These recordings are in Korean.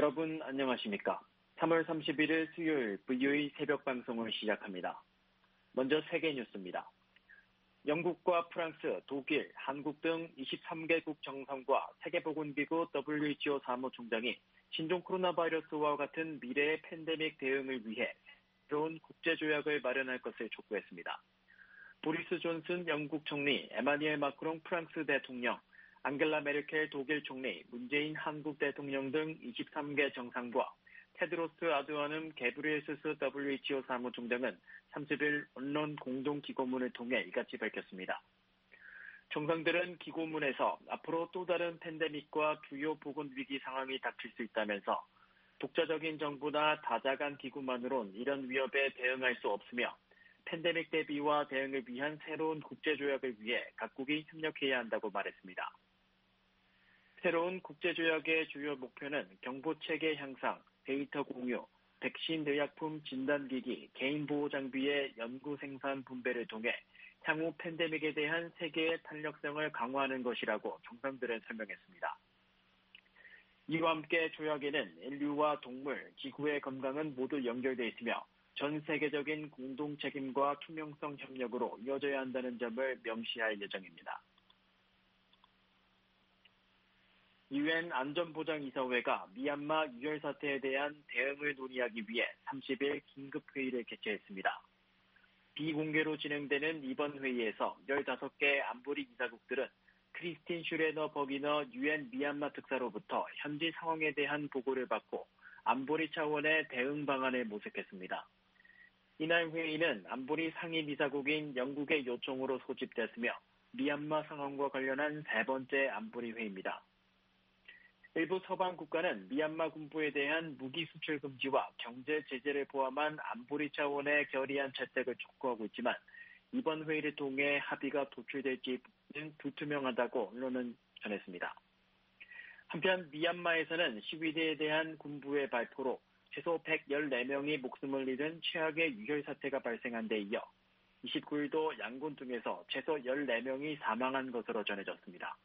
여러분 안녕하십니까? 3월 31일 수요일 VOE 새벽 방송을 시작합니다. 먼저 세계 뉴스입니다. 영국과 프랑스, 독일, 한국 등 23개국 정상과 세계보건기구 WHO 사무총장이 신종 코로나 바이러스와 같은 미래의 팬데믹 대응을 위해 새로운 국제조약을 마련할 것을 촉구했습니다. 보리스 존슨 영국 총리, 에마뉘엘 마크롱 프랑스 대통령, 앙겔라 메르켈 독일 총리, 문재인 한국 대통령 등 23개 정상과 테드로스 아드하놈 게브리에수스 WHO 사무총장은 30일 언론 공동기고문을 통해 이같이 밝혔습니다. 정상들은 기고문에서 앞으로 또 다른 팬데믹과 주요 보건위기 상황이 닥칠 수 있다면서 독자적인 정부나 다자간 기구만으론 이런 위협에 대응할 수 없으며 팬데믹 대비와 대응을 위한 새로운 국제조약을 위해 각국이 협력해야 한다고 말했습니다. 새로운 국제조약의 주요 목표는 경보체계 향상, 데이터 공유, 백신 의약품 진단기기, 개인보호 장비의 연구 생산 분배를 통해 향후 팬데믹에 대한 세계의 탄력성을 강화하는 것이라고 정상들은 설명했습니다. 이와 함께 조약에는 인류와 동물, 지구의 건강은 모두 연결되어 있으며 전 세계적인 공동 책임과 투명성 협력으로 이어져야 한다는 점을 명시할 예정입니다. 유엔 안전보장이사회가 미얀마 유혈 사태에 대한 대응을 논의하기 위해 30일 긴급회의를 개최했습니다. 비공개로 진행되는 이번 회의에서 15개 안보리 이사국들은 크리스틴 슈레너 버기너 유엔 미얀마 특사로부터 현지 상황에 대한 보고를 받고 안보리 차원의 대응 방안을 모색했습니다. 이날 회의는 안보리 상임이사국인 영국의 요청으로 소집됐으며 미얀마 상황과 관련한 세 번째 안보리 회의입니다. 일부 서방 국가는 미얀마 군부에 대한 무기 수출 금지와 경제 제재를 포함한 안보리 차원의 결의안 채택을 촉구하고 있지만 이번 회의를 통해 합의가 도출될지는 불투명하다고 언론은 전했습니다. 한편 미얀마에서는 시위대에 대한 군부의 발표로 최소 114명이 목숨을 잃은 최악의 유혈 사태가 발생한 데 이어 29일도 양곤 등에서 최소 14명이 사망한 것으로 전해졌습니다.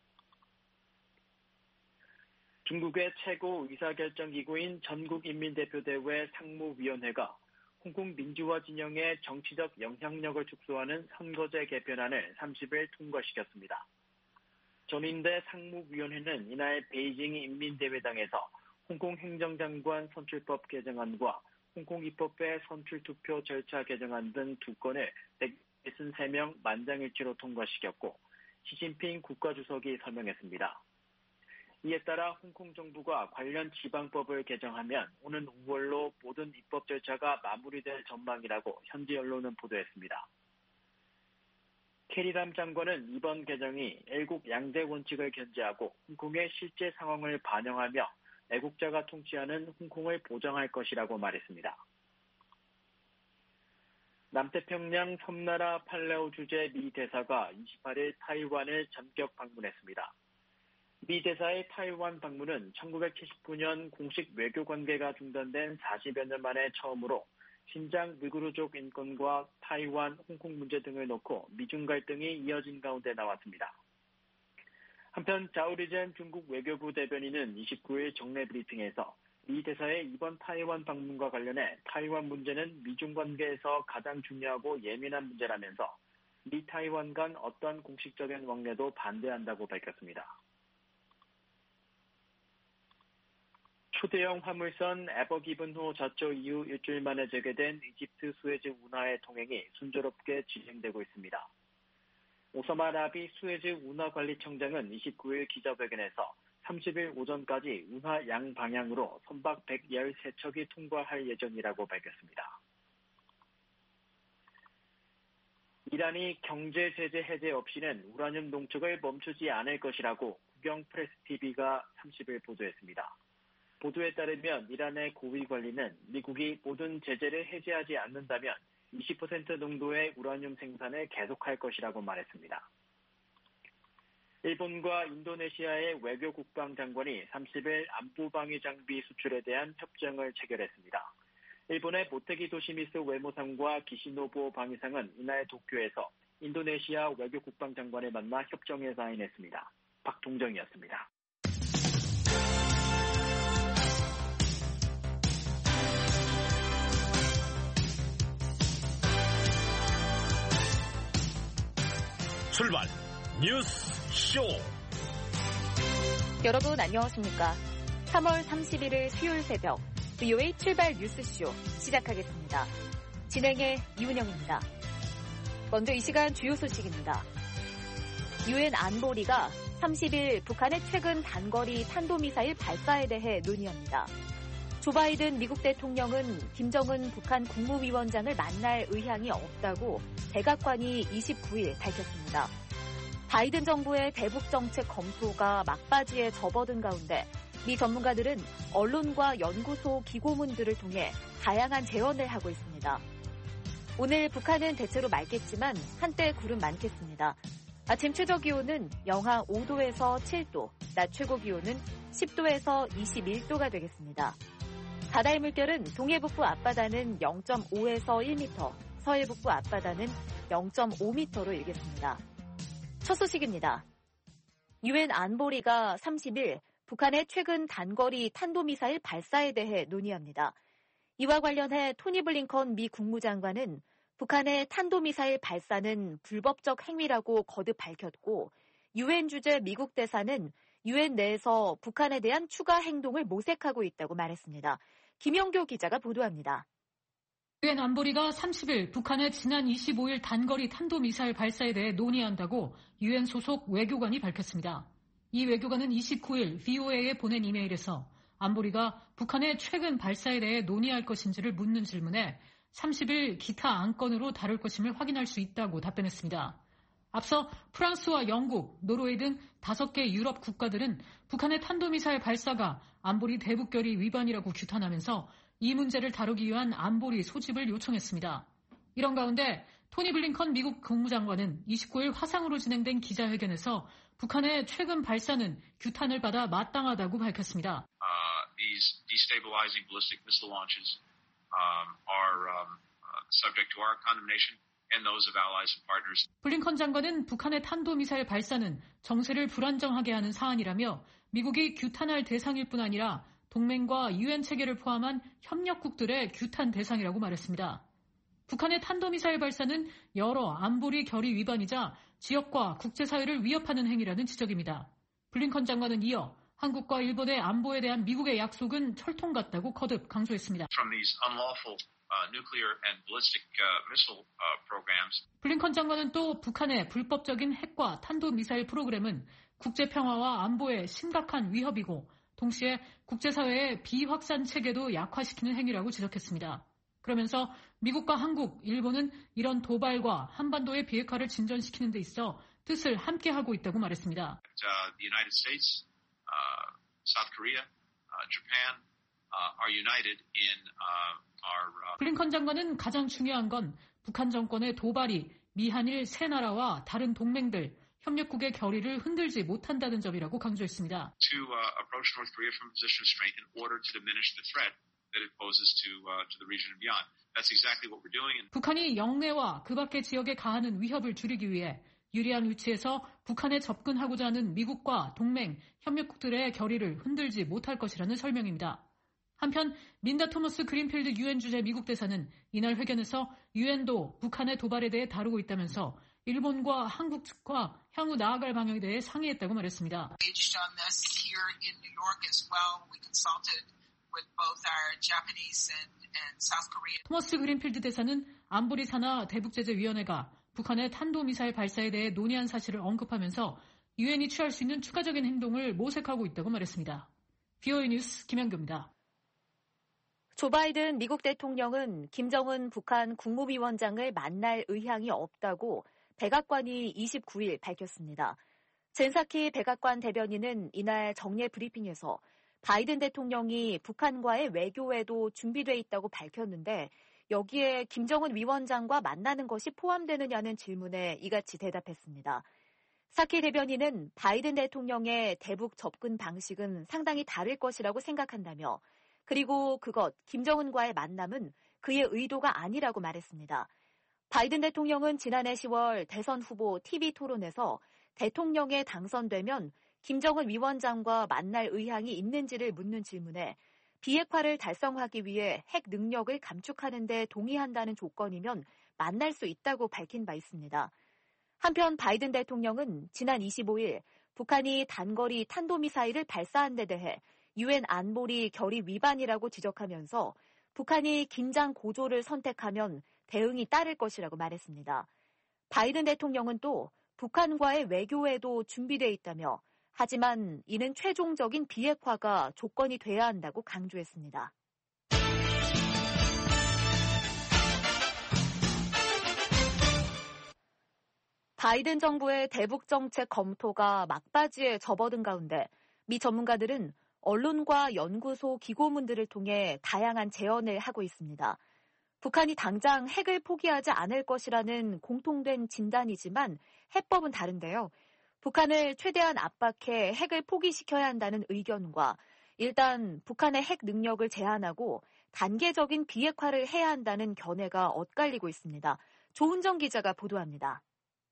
중국의 최고 의사결정기구인 전국인민대표대회 상무위원회가 홍콩 민주화 진영의 정치적 영향력을 축소하는 선거제 개편안을 30일 통과시켰습니다. 전인대 상무위원회는 이날 베이징 인민대회당에서 홍콩 행정장관 선출법 개정안과 홍콩 입법회 선출투표 절차 개정안 등 두 건을 163명 만장일치로 통과시켰고 시진핑 국가주석이 설명했습니다. 이에 따라 홍콩 정부가 관련 지방법을 개정하면 오는 5월로 모든 입법 절차가 마무리될 전망이라고 현지 언론은 보도했습니다. 캐리람 장관은 이번 개정이 애국 양대 원칙을 견지하고 홍콩의 실제 상황을 반영하며 애국자가 통치하는 홍콩을 보장할 것이라고 말했습니다. 남태평양 섬나라 팔레오 주재 미 대사가 28일 타이완을 전격 방문했습니다. 미 대사의 타이완 방문은 1979년 공식 외교 관계가 중단된 40여 년 만에 처음으로 신장 위구르족 인권과 타이완, 홍콩 문제 등을 놓고 미중 갈등이 이어진 가운데 나왔습니다. 한편 자오리젠 중국 외교부 대변인은 29일 정례 브리핑에서 미 대사의 이번 타이완 방문과 관련해 타이완 문제는 미중 관계에서 가장 중요하고 예민한 문제라면서 미 타이완 간 어떤 공식적인 왕래도 반대한다고 밝혔습니다. 초대형 화물선 에버기븐호 좌초 이후 일주일 만에 재개된 이집트 수에즈 운하의 통행이 순조롭게 진행되고 있습니다. 오사마 라비 수에즈 운하관리청장은 29일 기자회견에서 30일 오전까지 운하 양방향으로 선박 113척이 통과할 예정이라고 밝혔습니다. 이란이 경제 제재 해제 없이는 우라늄 농축을 멈추지 않을 것이라고 국영 프레스TV가 30일 보도했습니다. 보도에 따르면 이란의 고위 관리는 미국이 모든 제재를 해제하지 않는다면 20% 농도의 우라늄 생산을 계속할 것이라고 말했습니다. 일본과 인도네시아의 외교 국방장관이 30일 안보방위 장비 수출에 대한 협정을 체결했습니다. 일본의 모테기 도시미스 외무상과 기시노부 방위상은 이날 도쿄에서 인도네시아 외교 국방장관을 만나 협정에 사인했습니다. 박동정이었습니다. 출발 뉴스 쇼. 여러분 안녕하십니까? 3월 31일 수요일 새벽 VOA 출발 뉴스쇼 시작하겠습니다. 진행의 이은영입니다. 먼저 이 시간 주요 소식입니다. 유엔 안보리가 30일 북한의 최근 단거리 탄도미사일 발사에 대해 논의합니다. 조 바이든 미국 대통령은 김정은 북한 국무위원장을 만날 의향이 없다고 백악관이 29일 밝혔습니다. 바이든 정부의 대북 정책 검토가 막바지에 접어든 가운데 미 전문가들은 언론과 연구소 기고문들을 통해 다양한 제언을 하고 있습니다. 오늘 북한은 대체로 맑겠지만 한때 구름 많겠습니다. 아침 최저 기온은 영하 5도에서 7도, 낮 최고 기온은 10도에서 21도가 되겠습니다. 바다의 물결은 동해북부 앞바다는 0.5에서 1m, 서해북부 앞바다는 0.5m로 일겠습니다. 첫 소식입니다. 유엔 안보리가 30일 북한의 최근 단거리 탄도미사일 발사에 대해 논의합니다. 이와 관련해 토니 블링컨 미 국무장관은 북한의 탄도미사일 발사는 불법적 행위라고 거듭 밝혔고 유엔 주재 미국 대사는 유엔 내에서 북한에 대한 추가 행동을 모색하고 있다고 말했습니다. 김영교 기자가 보도합니다. 유엔 안보리가 30일 북한의 지난 25일 단거리 탄도미사일 발사에 대해 논의한다고 유엔 소속 외교관이 밝혔습니다. 이 외교관은 29일 VOA에 보낸 이메일에서 안보리가 북한의 최근 발사에 대해 논의할 것인지를 묻는 질문에 30일 기타 안건으로 다룰 것임을 확인할 수 있다고 답변했습니다. 앞서 프랑스와 영국, 노르웨이 등 5개 유럽 국가들은 북한의 탄도미사일 발사가 안보리 대북결의 위반이라고 규탄하면서 이 문제를 다루기 위한 안보리 소집을 요청했습니다. 이런 가운데 토니 블링컨 미국 국무장관은 29일 화상으로 진행된 기자회견에서 북한의 최근 발사는 규탄을 받아 마땅하다고 밝혔습니다. These destabilizing ballistic missile launches are subject to our condemnation and those of allies and partners. 블링컨 장관은 북한의 탄도미사일 발사는 정세를 불안정하게 하는 사안이라며 미국이 규탄할 대상일 뿐 아니라 동맹과 유엔 체계를 포함한 협력국들의 규탄 대상이라고 말했습니다. 북한의 탄도미사일 발사는 여러 안보리 결의 위반이자 지역과 국제사회를 위협하는 행위라는 지적입니다. 블링컨 장관은 이어 한국과 일본의 안보에 대한 미국의 약속은 철통 같다고 거듭 강조했습니다. From these unlawful nuclear and ballistic missile programs. 블링컨 장관은 또 북한의 불법적인 핵과 탄도미사일 프로그램은 국제평화와 안보에 심각한 위협이고 동시에 국제사회의 비확산 체계도 약화시키는 행위라고 지적했습니다. 그러면서 미국과 한국, 일본은 이런 도발과 한반도의 비핵화를 진전시키는 데 있어 뜻을 함께하고 있다고 말했습니다. The United States, South Korea, Japan are united in our. 블링컨 장관은 가장 중요한 건 북한 정권의 도발이 미한일 세 나라와 다른 동맹들, 협력국의 결의를 흔들지 못한다는 점이라고 강조했습니다. To approach North Korea from a position of strength in order to diminish the threat that it poses to the region and beyond. That's exactly what we're doing. 북한이 영내와 그 밖의 지역에 가하는 위협을 줄이기 위해 유리한 위치에서 북한에 접근하고자 하는 미국과 동맹, 협력국들의 결의를 흔들지 못할 것이라는 설명입니다. 한편 린다 토머스 그린필드 유엔 주재 미국 대사는 이날 회견에서 유엔도 북한의 도발에 대해 다루고 있다면서 일본과 한국 측과 향후 나아갈 방향에 대해 상의했다고 말했습니다. 토머스 그린필드 대사는 안보리 산하 대북제재위원회가 북한의 탄도미사일 발사에 대해 논의한 사실을 언급하면서 유엔이 취할 수 있는 추가적인 행동을 모색하고 있다고 말했습니다. VOA 뉴스 김현규입니다. 조 바이든 미국 대통령은 김정은 북한 국무위원장을 만날 의향이 없다고 백악관이 29일 밝혔습니다. 젠사키 백악관 대변인은 이날 정례 브리핑에서 바이든 대통령이 북한과의 외교에도 준비돼 있다고 밝혔는데 여기에 김정은 위원장과 만나는 것이 포함되느냐는 질문에 이같이 대답했습니다. 사키 대변인은 바이든 대통령의 대북 접근 방식은 상당히 다를 것이라고 생각한다며 그리고 그것, 김정은과의 만남은 그의 의도가 아니라고 말했습니다. 바이든 대통령은 지난해 10월 대선 후보 TV 토론에서 대통령에 당선되면 김정은 위원장과 만날 의향이 있는지를 묻는 질문에 비핵화를 달성하기 위해 핵 능력을 감축하는 데 동의한다는 조건이면 만날 수 있다고 밝힌 바 있습니다. 한편 바이든 대통령은 지난 25일 북한이 단거리 탄도미사일을 발사한 데 대해 유엔 안보리 결의 위반이라고 지적하면서 북한이 긴장 고조를 선택하면 대응이 따를 것이라고 말했습니다. 바이든 대통령은 또 북한과의 외교에도 준비되어 있다며 하지만 이는 최종적인 비핵화가 조건이 돼야 한다고 강조했습니다. 바이든 정부의 대북 정책 검토가 막바지에 접어든 가운데 미 전문가들은 언론과 연구소 기고문들을 통해 다양한 제언을 하고 있습니다. 북한이 당장 핵을 포기하지 않을 것이라는 공통된 진단이지만 해법은 다른데요. 북한을 최대한 압박해 핵을 포기시켜야 한다는 의견과 일단 북한의 핵 능력을 제한하고 단계적인 비핵화를 해야 한다는 견해가 엇갈리고 있습니다. 조은정 기자가 보도합니다.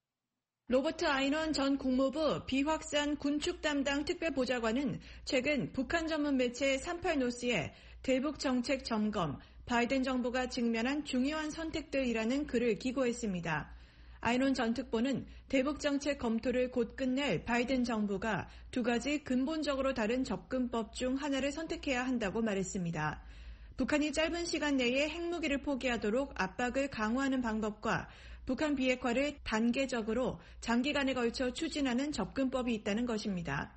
로버트 아이논 전 국무부 비확산 군축 담당 특별보좌관은 최근 북한 전문 매체 38노스에 대북 정책 점검, 바이든 정부가 직면한 중요한 선택들이라는 글을 기고했습니다. 아이논 전 특보는 대북 정책 검토를 곧 끝낼 바이든 정부가 두 가지 근본적으로 다른 접근법 중 하나를 선택해야 한다고 말했습니다. 북한이 짧은 시간 내에 핵무기를 포기하도록 압박을 강화하는 방법과 북한 비핵화를 단계적으로 장기간에 걸쳐 추진하는 접근법이 있다는 것입니다.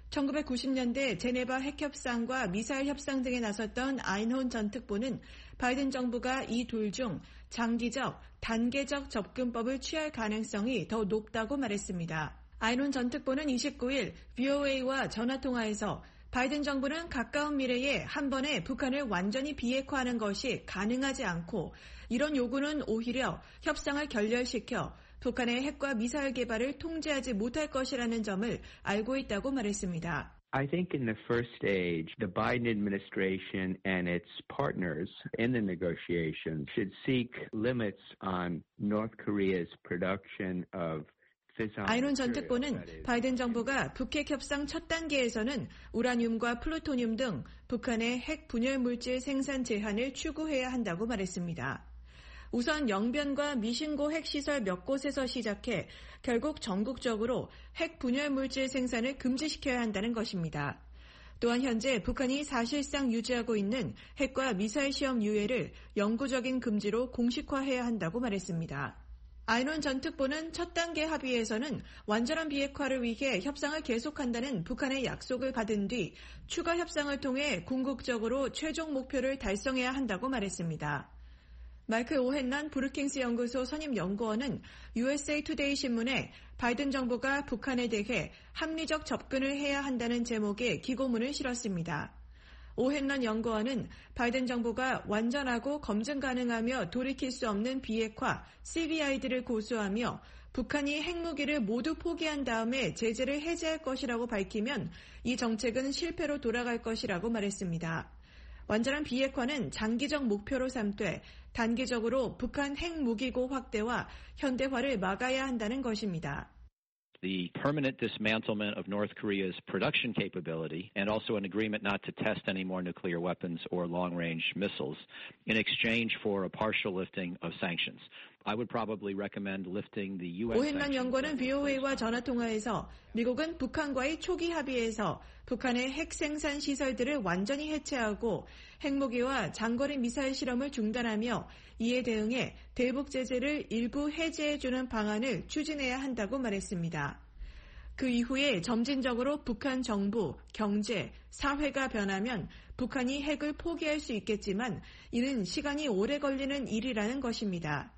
1990년대 제네바 핵협상과 미사일 협상 등에 나섰던 아이논 전 특보는 바이든 정부가 이 둘 중 장기적, 단계적 접근법을 취할 가능성이 더 높다고 말했습니다. 아이논 전 특보는 29일 VOA와 전화통화에서 바이든 정부는 가까운 미래에 한 번에 북한을 완전히 비핵화하는 것이 가능하지 않고 이런 요구는 오히려 협상을 결렬시켜 북한의 핵과 미사일 개발을 통제하지 못할 것이라는 점을 알고 있다고 말했습니다. I think in the first stage, the Biden administration and its partners in the negotiations should seek limits on North Korea's production of 아이논 전 특보는 바이든 정부가 북핵 협상 첫 단계에서는 우라늄과 플루토늄 등 북한의 핵 분열 물질 생산 제한을 추구해야 한다고 말했습니다. 우선 영변과 미신고 핵시설 몇 곳에서 시작해 결국 전국적으로 핵 분열 물질 생산을 금지시켜야 한다는 것입니다. 또한 현재 북한이 사실상 유지하고 있는 핵과 미사일 시험 유예를 영구적인 금지로 공식화해야 한다고 말했습니다. 아이논 전 특보는 첫 단계 합의에서는 완전한 비핵화를 위해 협상을 계속한다는 북한의 약속을 받은 뒤 추가 협상을 통해 궁극적으로 최종 목표를 달성해야 한다고 말했습니다. 마이클 오헨란 브루킹스 연구소 선임 연구원은 USA 투데이 신문에 바이든 정부가 북한에 대해 합리적 접근을 해야 한다는 제목의 기고문을 실었습니다. 오헨란 연구원은 바이든 정부가 완전하고 검증 가능하며 돌이킬 수 없는 비핵화 CBI들을 고수하며 북한이 핵무기를 모두 포기한 다음에 제재를 해제할 것이라고 밝히면 이 정책은 실패로 돌아갈 것이라고 말했습니다. 완전한 비핵화는 장기적 목표로 삼되 단기적으로 북한 핵무기고 확대와 현대화를 막아야 한다는 것입니다. The permanent dismantlement of North Korea's production capability and also an agreement not to test any more nuclear weapons or long-range missiles in exchange for a partial lifting of sanctions. I would probably recommend lifting the U.S. 오헨란 연구원은 VOA와 전화통화에서 미국은 북한과의 초기 합의에서 북한의 핵 생산 시설들을 완전히 해체하고 핵무기와 장거리 미사일 실험을 중단하며 이에 대응해 대북 제재를 일부 해제해주는 방안을 추진해야 한다고 말했습니다. 그 이후에 점진적으로 북한 정부, 경제, 사회가 변하면 북한이 핵을 포기할 수 있겠지만 이는 시간이 오래 걸리는 일이라는 것입니다.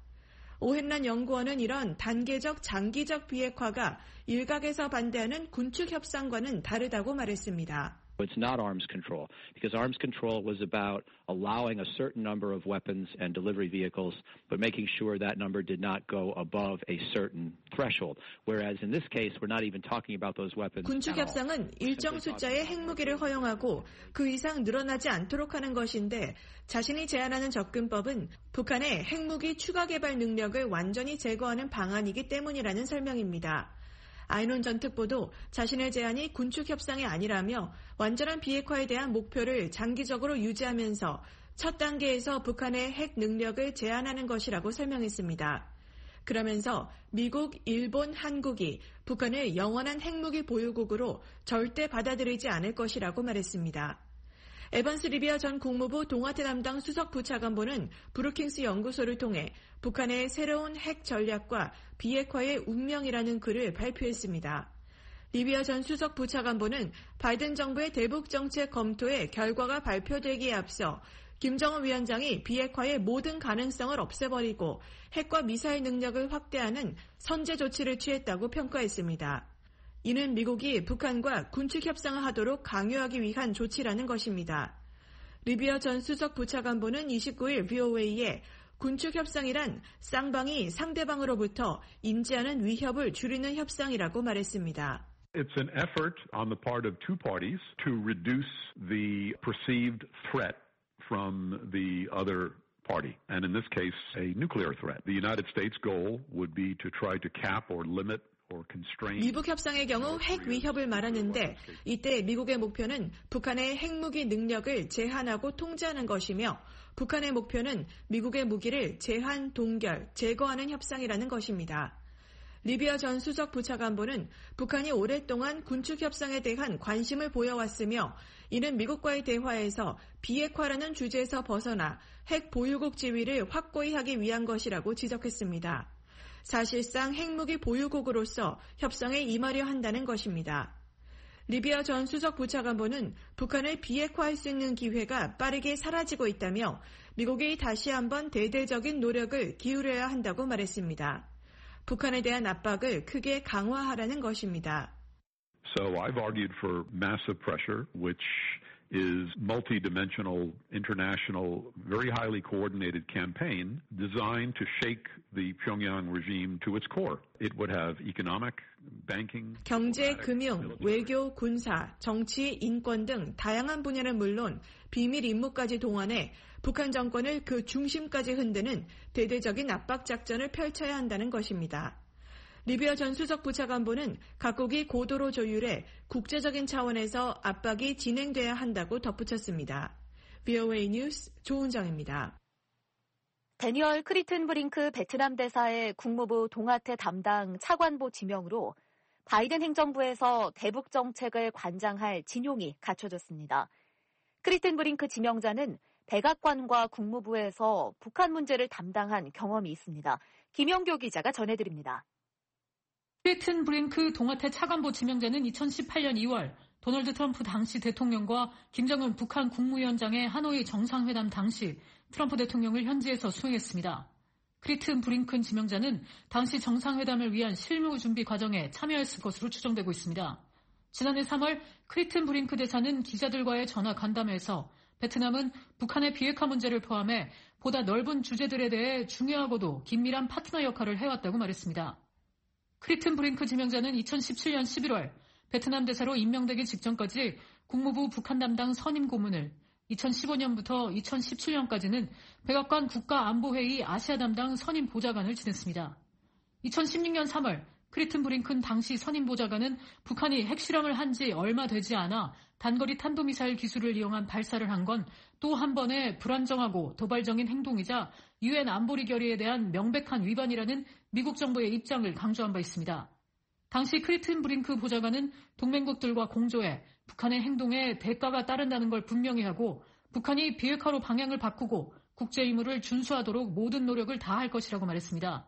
오헨란 연구원은 이런 단계적 장기적 비핵화가 일각에서 반대하는 군축 협상과는 다르다고 말했습니다. It's not arms control, because arms control was about allowing a certain number of weapons and delivery vehicles, but making sure that number did not go above a certain threshold. Whereas in this case, we're not even talking about those weapons. 군축 협상은 일정 숫자의 핵무기를 허용하고 그 이상 늘어나지 않도록 하는 것인데 자신이 제안하는 접근법은 북한의 핵무기 추가 개발 능력을 완전히 제거하는 방안이기 때문이라는 설명입니다. 아이논 전 특보도 자신의 제안이 군축 협상이 아니라며 완전한 비핵화에 대한 목표를 장기적으로 유지하면서 첫 단계에서 북한의 핵 능력을 제한하는 것이라고 설명했습니다. 그러면서 미국, 일본, 한국이 북한을 영원한 핵무기 보유국으로 절대 받아들이지 않을 것이라고 말했습니다. 에반스 리비아 전 국무부 동아태 담당 수석 부차관보는 브루킹스 연구소를 통해 북한의 새로운 핵 전략과 비핵화의 운명이라는 글을 발표했습니다. 리비아 전 수석 부차관보는 바이든 정부의 대북 정책 검토의 결과가 발표되기에 앞서 김정은 위원장이 비핵화의 모든 가능성을 없애버리고 핵과 미사일 능력을 확대하는 선제 조치를 취했다고 평가했습니다. 이는 미국이 북한과 군축 협상을 하도록 강요하기 위한 조치라는 것입니다. 리비아 전 수석 부차관보는 29일 VOA에 군축 협상이란 쌍방이 상대방으로부터 인지하는 위협을 줄이는 협상이라고 말했습니다. It's an effort on the part of two parties to reduce the perceived threat from the other party, and in this case, a nuclear threat. The United States' goal would be to try to cap or limit 미북 협상의 경우 핵 위협을 말하는데 이때 미국의 목표는 북한의 핵무기 능력을 제한하고 통제하는 것이며 북한의 목표는 미국의 무기를 제한, 동결, 제거하는 협상이라는 것입니다. 리비아 전 수석 부차관보는 북한이 오랫동안 군축 협상에 대한 관심을 보여왔으며 이는 미국과의 대화에서 비핵화라는 주제에서 벗어나 핵 보유국 지위를 확고히 하기 위한 것이라고 지적했습니다. 사실상 핵무기 보유국으로서 협상에 임하려 한다는 것입니다. 리비아 전 수석 부차관보는 북한을 비핵화할 수 있는 기회가 빠르게 사라지고 있다며 미국이 다시 한번 대대적인 노력을 기울여야 한다고 말했습니다. 북한에 대한 압박을 크게 강화하라는 것입니다. So I've argued for massive pressure, which is multi-dimensional, international, very highly coordinated campaign designed to shake the Pyongyang regime to its core. It would have economic, banking, 경제, 금융, 외교, 군사, 정치, 인권 등 다양한 분야는 물론 비밀 임무까지 동원해 북한 정권을 그 중심까지 흔드는 대대적인 압박 작전을 펼쳐야 한다는 것입니다. 리비아 전 수석 부차관보는 각국이 고도로 조율해 국제적인 차원에서 압박이 진행돼야 한다고 덧붙였습니다. VOA 뉴스 조은정입니다. 데니얼 크리튼 브링크 베트남 대사의 국무부 동아태 담당 차관보 지명으로 바이든 행정부에서 대북 정책을 관장할 진용이 갖춰졌습니다. 크리튼 브링크 지명자는 백악관과 국무부에서 북한 문제를 담당한 경험이 있습니다. 김영교 기자가 전해드립니다. 크리튼 브링크 동아태 차관보 지명자는 2018년 2월 도널드 트럼프 당시 대통령과 김정은 북한 국무위원장의 하노이 정상회담 당시 트럼프 대통령을 현지에서 수행했습니다. 크리튼 브링큰 지명자는 당시 정상회담을 위한 실무 준비 과정에 참여했을 것으로 추정되고 있습니다. 지난해 3월 크리튼 브링크 대사는 기자들과의 전화 간담회에서 베트남은 북한의 비핵화 문제를 포함해 보다 넓은 주제들에 대해 중요하고도 긴밀한 파트너 역할을 해왔다고 말했습니다. 크리튼 브링크 지명자는 2017년 11월 베트남 대사로 임명되기 직전까지 국무부 북한 담당 선임 고문을, 2015년부터 2017년까지는 백악관 국가안보회의 아시아 담당 선임 보좌관을 지냈습니다. 2016년 3월 크리튼 브링큰 당시 선임 보좌관은 북한이 핵실험을 한 지 얼마 되지 않아 단거리 탄도미사일 기술을 이용한 발사를 한 건 또 한 번의 불안정하고 도발적인 행동이자 유엔 안보리 결의에 대한 명백한 위반이라는 미국 정부의 입장을 강조한 바 있습니다. 당시 크리튼 브링크 보좌관은 동맹국들과 공조해 북한의 행동에 대가가 따른다는 걸 분명히 하고 북한이 비핵화로 방향을 바꾸고 국제 의무를 준수하도록 모든 노력을 다할 것이라고 말했습니다.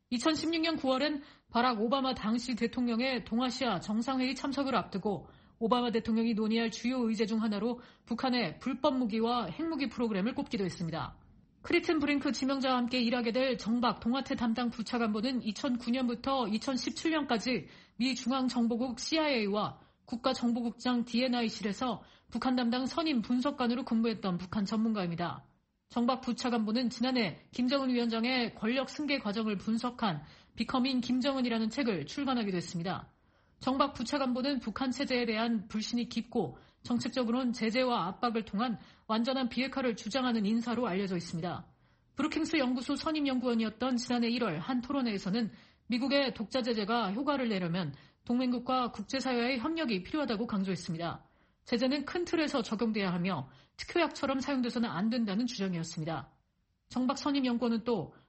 2016년 9월엔 바락 오바마 당시 대통령의 동아시아 정상회의 참석을 앞두고 오바마 대통령이 논의할 주요 의제 중 하나로 북한의 불법 무기와 핵무기 프로그램을 꼽기도 했습니다. 크리튼 브링크 지명자와 함께 일하게 될 정박 동아태 담당 부차관보는 2009년부터 2017년까지 미 중앙정보국 CIA와 국가정보국장 DNI실에서 북한 담당 선임 분석관으로 근무했던 북한 전문가입니다. 정박 부차관보는 지난해 김정은 위원장의 권력 승계 과정을 분석한 비커밍 김정은이라는 책을 출간하기도 했습니다. 정박 부차관보는 북한 체제에 대한 불신이 깊고 정책적으로는 제재와 압박을 통한 완전한 비핵화를 주장하는 인사로 알려져 있습니다. 브루킹스 연구소 선임연구원이었던 지난해 1월 한 토론회에서는 미국의 독자 제재가 효과를 내려면 동맹국과 국제사회의 협력이 필요하다고 강조했습니다. 제재는 큰 틀에서 적용돼야 하며 특효약처럼 사용돼서는 안 된다는 주장이었습니다. 정박 선임연구원은 또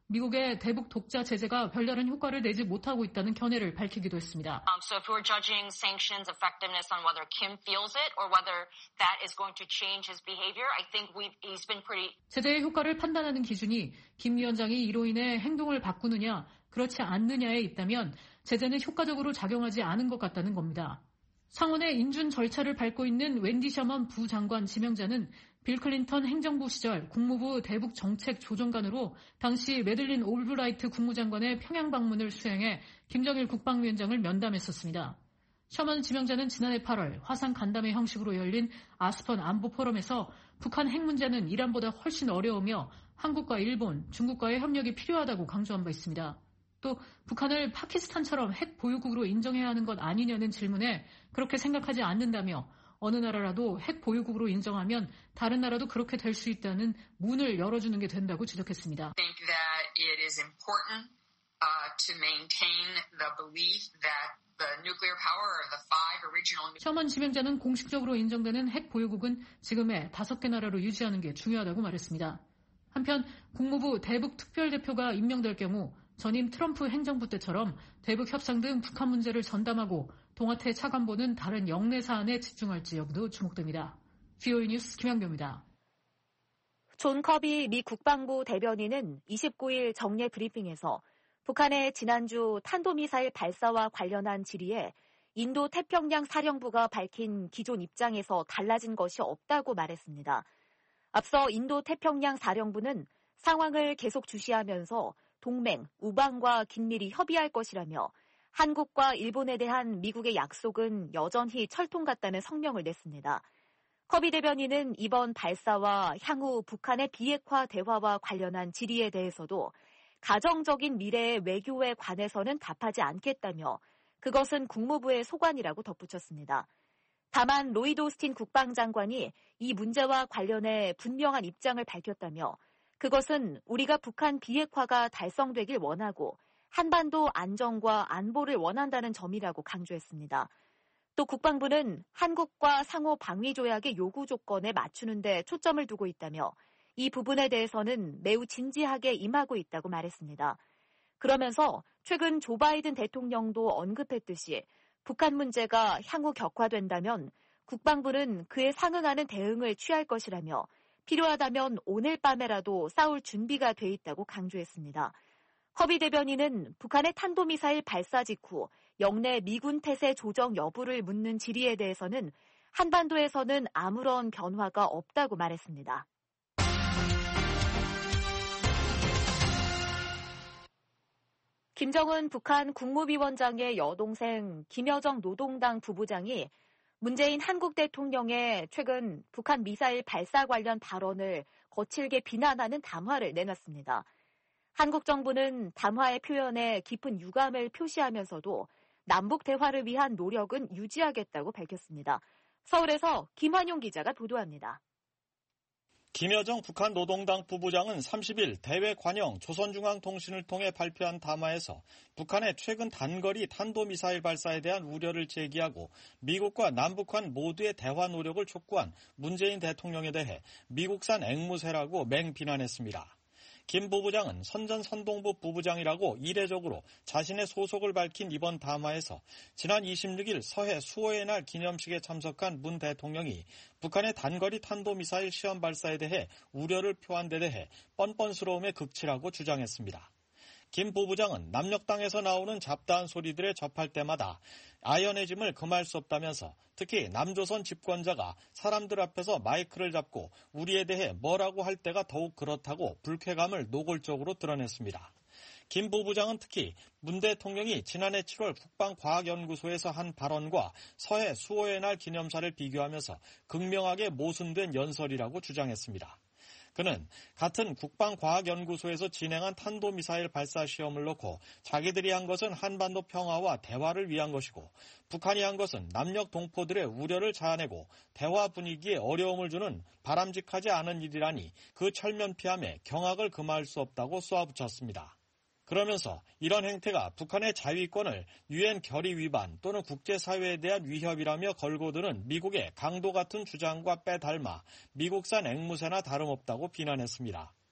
미국의 대북 독자 제재가 별다른 효과를 내지 못하고 있다는 견해를 밝히기도 했습니다. So if we're judging sanctions effectiveness on whether Kim feels it or whether that is going to change his behavior, I think he's been pretty. 제재의 효과를 판단하는 기준이 김 위원장이 이로 인해 행동을 바꾸느냐, 그렇지 않느냐에 있다면 제재는 효과적으로 작용하지 않은 것 같다는 겁니다. 상원의 인준 절차를 밟고 있는 웬디 셔먼 부장관 지명자는 빌 클린턴 행정부 시절 국무부 대북 정책 조정관으로 당시 매들린 올브라이트 국무장관의 평양 방문을 수행해 김정일 국방위원장을 면담했었습니다. 셔먼 지명자는 지난해 8월 화상 간담회 형식으로 열린 아스펀 안보 포럼에서 북한 핵 문제는 이란보다 훨씬 어려우며 한국과 일본, 중국과의 협력이 필요하다고 강조한 바 있습니다. 또 북한을 파키스탄처럼 핵 보유국으로 인정해야 하는 것 아니냐는 질문에 그렇게 생각하지 않는다며 어느 나라라도 핵 보유국으로 인정하면 다른 나라도 그렇게 될 수 있다는 문을 열어주는 게 된다고 지적했습니다. I think that it is important to maintain the belief that the nuclear power of the five original. 셔먼 지명자는 공식적으로 인정되는 핵 보유국은 지금의 5개 나라로 유지하는 게 중요하다고 말했습니다. 한편 국무부 대북 특별대표가 임명될 경우 전임 트럼프 행정부 때처럼 대북 협상 등 북한 문제를 전담하고 동아태 차관보는 다른 영내 사안에 집중할지 여부도 주목됩니다. VOA 뉴스 김양교입니다. 존 커비 미 국방부 대변인은 29일 정례 브리핑에서 북한의 지난주 탄도미사일 발사와 관련한 질의에 인도 태평양 사령부가 밝힌 기존 입장에서 달라진 것이 없다고 말했습니다. 앞서 인도 태평양 사령부는 상황을 계속 주시하면서 동맹, 우방과 긴밀히 협의할 것이라며 한국과 일본에 대한 미국의 약속은 여전히 철통 같다는 성명을 냈습니다. 커비 대변인은 이번 발사와 향후 북한의 비핵화 대화와 관련한 질의에 대해서도 가정적인 미래의 외교에 관해서는 답하지 않겠다며 그것은 국무부의 소관이라고 덧붙였습니다. 다만 로이드 오스틴 국방장관이 이 문제와 관련해 분명한 입장을 밝혔다며 그것은 우리가 북한 비핵화가 달성되길 원하고 한반도 안정과 안보를 원한다는 점이라고 강조했습니다. 또 국방부는 한국과 상호 방위 조약의 요구 조건에 맞추는 데 초점을 두고 있다며 이 부분에 대해서는 매우 진지하게 임하고 있다고 말했습니다. 그러면서 최근 조 바이든 대통령도 언급했듯이 북한 문제가 향후 격화된다면 국방부는 그에 상응하는 대응을 취할 것이라며 필요하다면 오늘 밤에라도 싸울 준비가 돼 있다고 강조했습니다. 커비 대변인은 북한의 탄도미사일 발사 직후 영내 미군 태세 조정 여부를 묻는 질의에 대해서는 한반도에서는 아무런 변화가 없다고 말했습니다. 김정은 북한 국무위원장의 여동생 김여정 노동당 부부장이 문재인 한국 대통령의 최근 북한 미사일 발사 관련 발언을 거칠게 비난하는 담화를 내놨습니다. 한국 정부는 담화의 표현에 깊은 유감을 표시하면서도 남북 대화를 위한 노력은 유지하겠다고 밝혔습니다. 서울에서 김환용 기자가 보도합니다. 김여정 북한 노동당 부부장은 30일 대외 관영 조선중앙통신을 통해 발표한 담화에서 북한의 최근 단거리 탄도미사일 발사에 대한 우려를 제기하고 미국과 남북한 모두의 대화 노력을 촉구한 문재인 대통령에 대해 미국산 앵무새라고 맹비난했습니다. 김 부부장은 선전선동부 부부장이라고 이례적으로 자신의 소속을 밝힌 이번 담화에서 지난 26일 서해 수호의 날 기념식에 참석한 문 대통령이 북한의 단거리 탄도미사일 시험 발사에 대해 우려를 표한 데 대해 뻔뻔스러움에 극치라고 주장했습니다. 김 부부장은 남녘땅에서 나오는 잡다한 소리들에 접할 때마다 아연해짐을 금할 수 없다면서 특히 남조선 집권자가 사람들 앞에서 마이크를 잡고 우리에 대해 뭐라고 할 때가 더욱 그렇다고 불쾌감을 노골적으로 드러냈습니다. 김 부부장은 특히 문 대통령이 지난해 7월 국방과학연구소에서 한 발언과 서해 수호의 날 기념사를 비교하면서 극명하게 모순된 연설이라고 주장했습니다. 그는 같은 국방과학연구소에서 진행한 탄도미사일 발사 시험을 놓고 자기들이 한 것은 한반도 평화와 대화를 위한 것이고 북한이 한 것은 남녘 동포들의 우려를 자아내고 대화 분위기에 어려움을 주는 바람직하지 않은 일이라니 그 철면피함에 경악을 금할 수 없다고 쏘아붙였습니다. 그러면서 이런 행태가 북한의 자위권을 유엔 결의 위반 또는 국제사회에 대한 위협이라며 걸고드는 미국의 강도 같은 주장과 빼닮아 미국산 앵무새나 다름없다고 비난했습니다.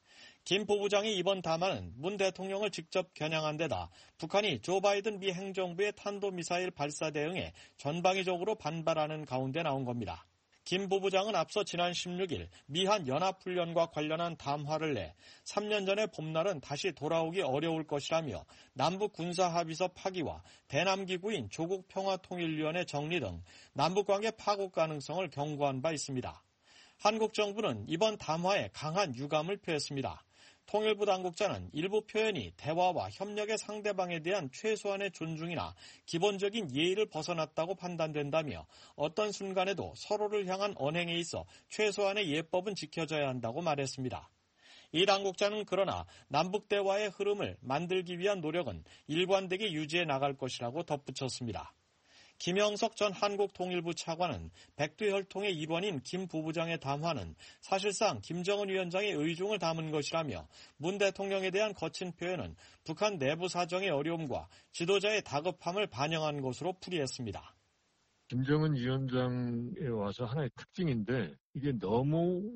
김 부부장의 이번 담화는 문 대통령을 직접 겨냥한 데다 북한이 조 바이든 미 행정부의 탄도미사일 발사 대응에 전방위적으로 반발하는 가운데 나온 겁니다. 김 부부장은 앞서 지난 16일 미한 연합훈련과 관련한 담화를 내 3년 전의 봄날은 다시 돌아오기 어려울 것이라며 남북 군사합의서 파기와 대남기구인 조국평화통일위원회 정리 등 남북관계 파국 가능성을 경고한 바 있습니다. 한국 정부는 이번 담화에 강한 유감을 표했습니다. 통일부 당국자는 일부 표현이 대화와 협력의 상대방에 대한 최소한의 존중이나 기본적인 예의를 벗어났다고 판단된다며 어떤 순간에도 서로를 향한 언행에 있어 최소한의 예법은 지켜져야 한다고 말했습니다. 이 당국자는 그러나 남북 대화의 흐름을 만들기 위한 노력은 일관되게 유지해 나갈 것이라고 덧붙였습니다. 김영석 전 한국통일부 차관은 백두혈통의 일원인 김 부부장의 담화는 사실상 김정은 위원장의 의중을 담은 것이라며 문 대통령에 대한 거친 표현은 북한 내부 사정의 어려움과 지도자의 다급함을 반영한 것으로 풀이했습니다. 김정은 위원장에 와서 하나의 특징인데 이게 너무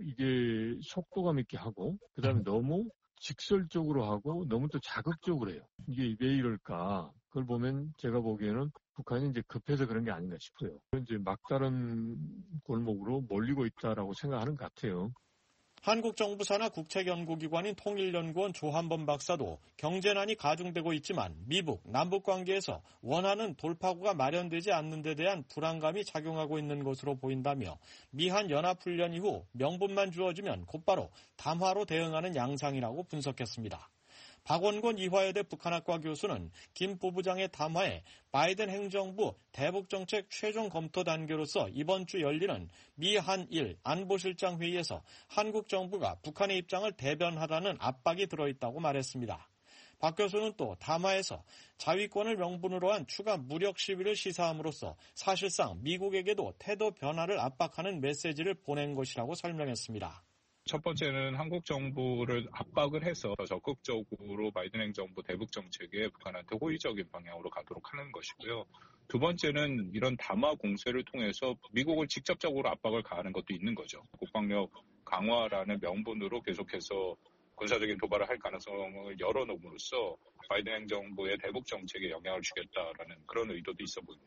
속도감 있게 하고 그다음에 너무 직설적으로 하고 너무 또 자극적으로 해요. 이게 왜 이럴까? 그걸 보면 제가 보기에는 북한이 이제 급해서 그런 게 아닌가 싶어요. 이제 막다른 골목으로 몰리고 있다라고 생각하는 것 같아요. 한국 정부 산하 국책연구기관인 통일연구원 조한범 박사도 경제난이 가중되고 있지만 미북, 남북 관계에서 원하는 돌파구가 마련되지 않는 데 대한 불안감이 작용하고 있는 것으로 보인다며 미한 연합훈련 이후 명분만 주어지면 곧바로 담화로 대응하는 양상이라고 분석했습니다. 박원곤 이화여대 북한학과 교수는 김 부부장의 담화에 바이든 행정부 대북정책 최종 검토 단계로서 이번 주 열리는 미한일 안보실장 회의에서 한국 정부가 북한의 입장을 대변하라는 압박이 들어있다고 말했습니다. 박 교수는 또 담화에서 자위권을 명분으로 한 추가 무력 시위를 시사함으로써 사실상 미국에게도 태도 변화를 압박하는 메시지를 보낸 것이라고 설명했습니다. 첫 번째는 한국 정부를 압박을 해서 적극적으로 바이든 행정부 대북 정책에 북한한테 호의적인 방향으로 가도록 하는 것이고요. 두 번째는 이런 담화 공세를 통해서 미국을 직접적으로 압박을 가하는 것도 있는 거죠. 국방력 강화라는 명분으로 계속해서 군사적인 도발을 할 가능성을 열어놓음으로써 바이든 행정부의 대북 정책에 영향을 주겠다라는 그런 의도도 있어 보입니다.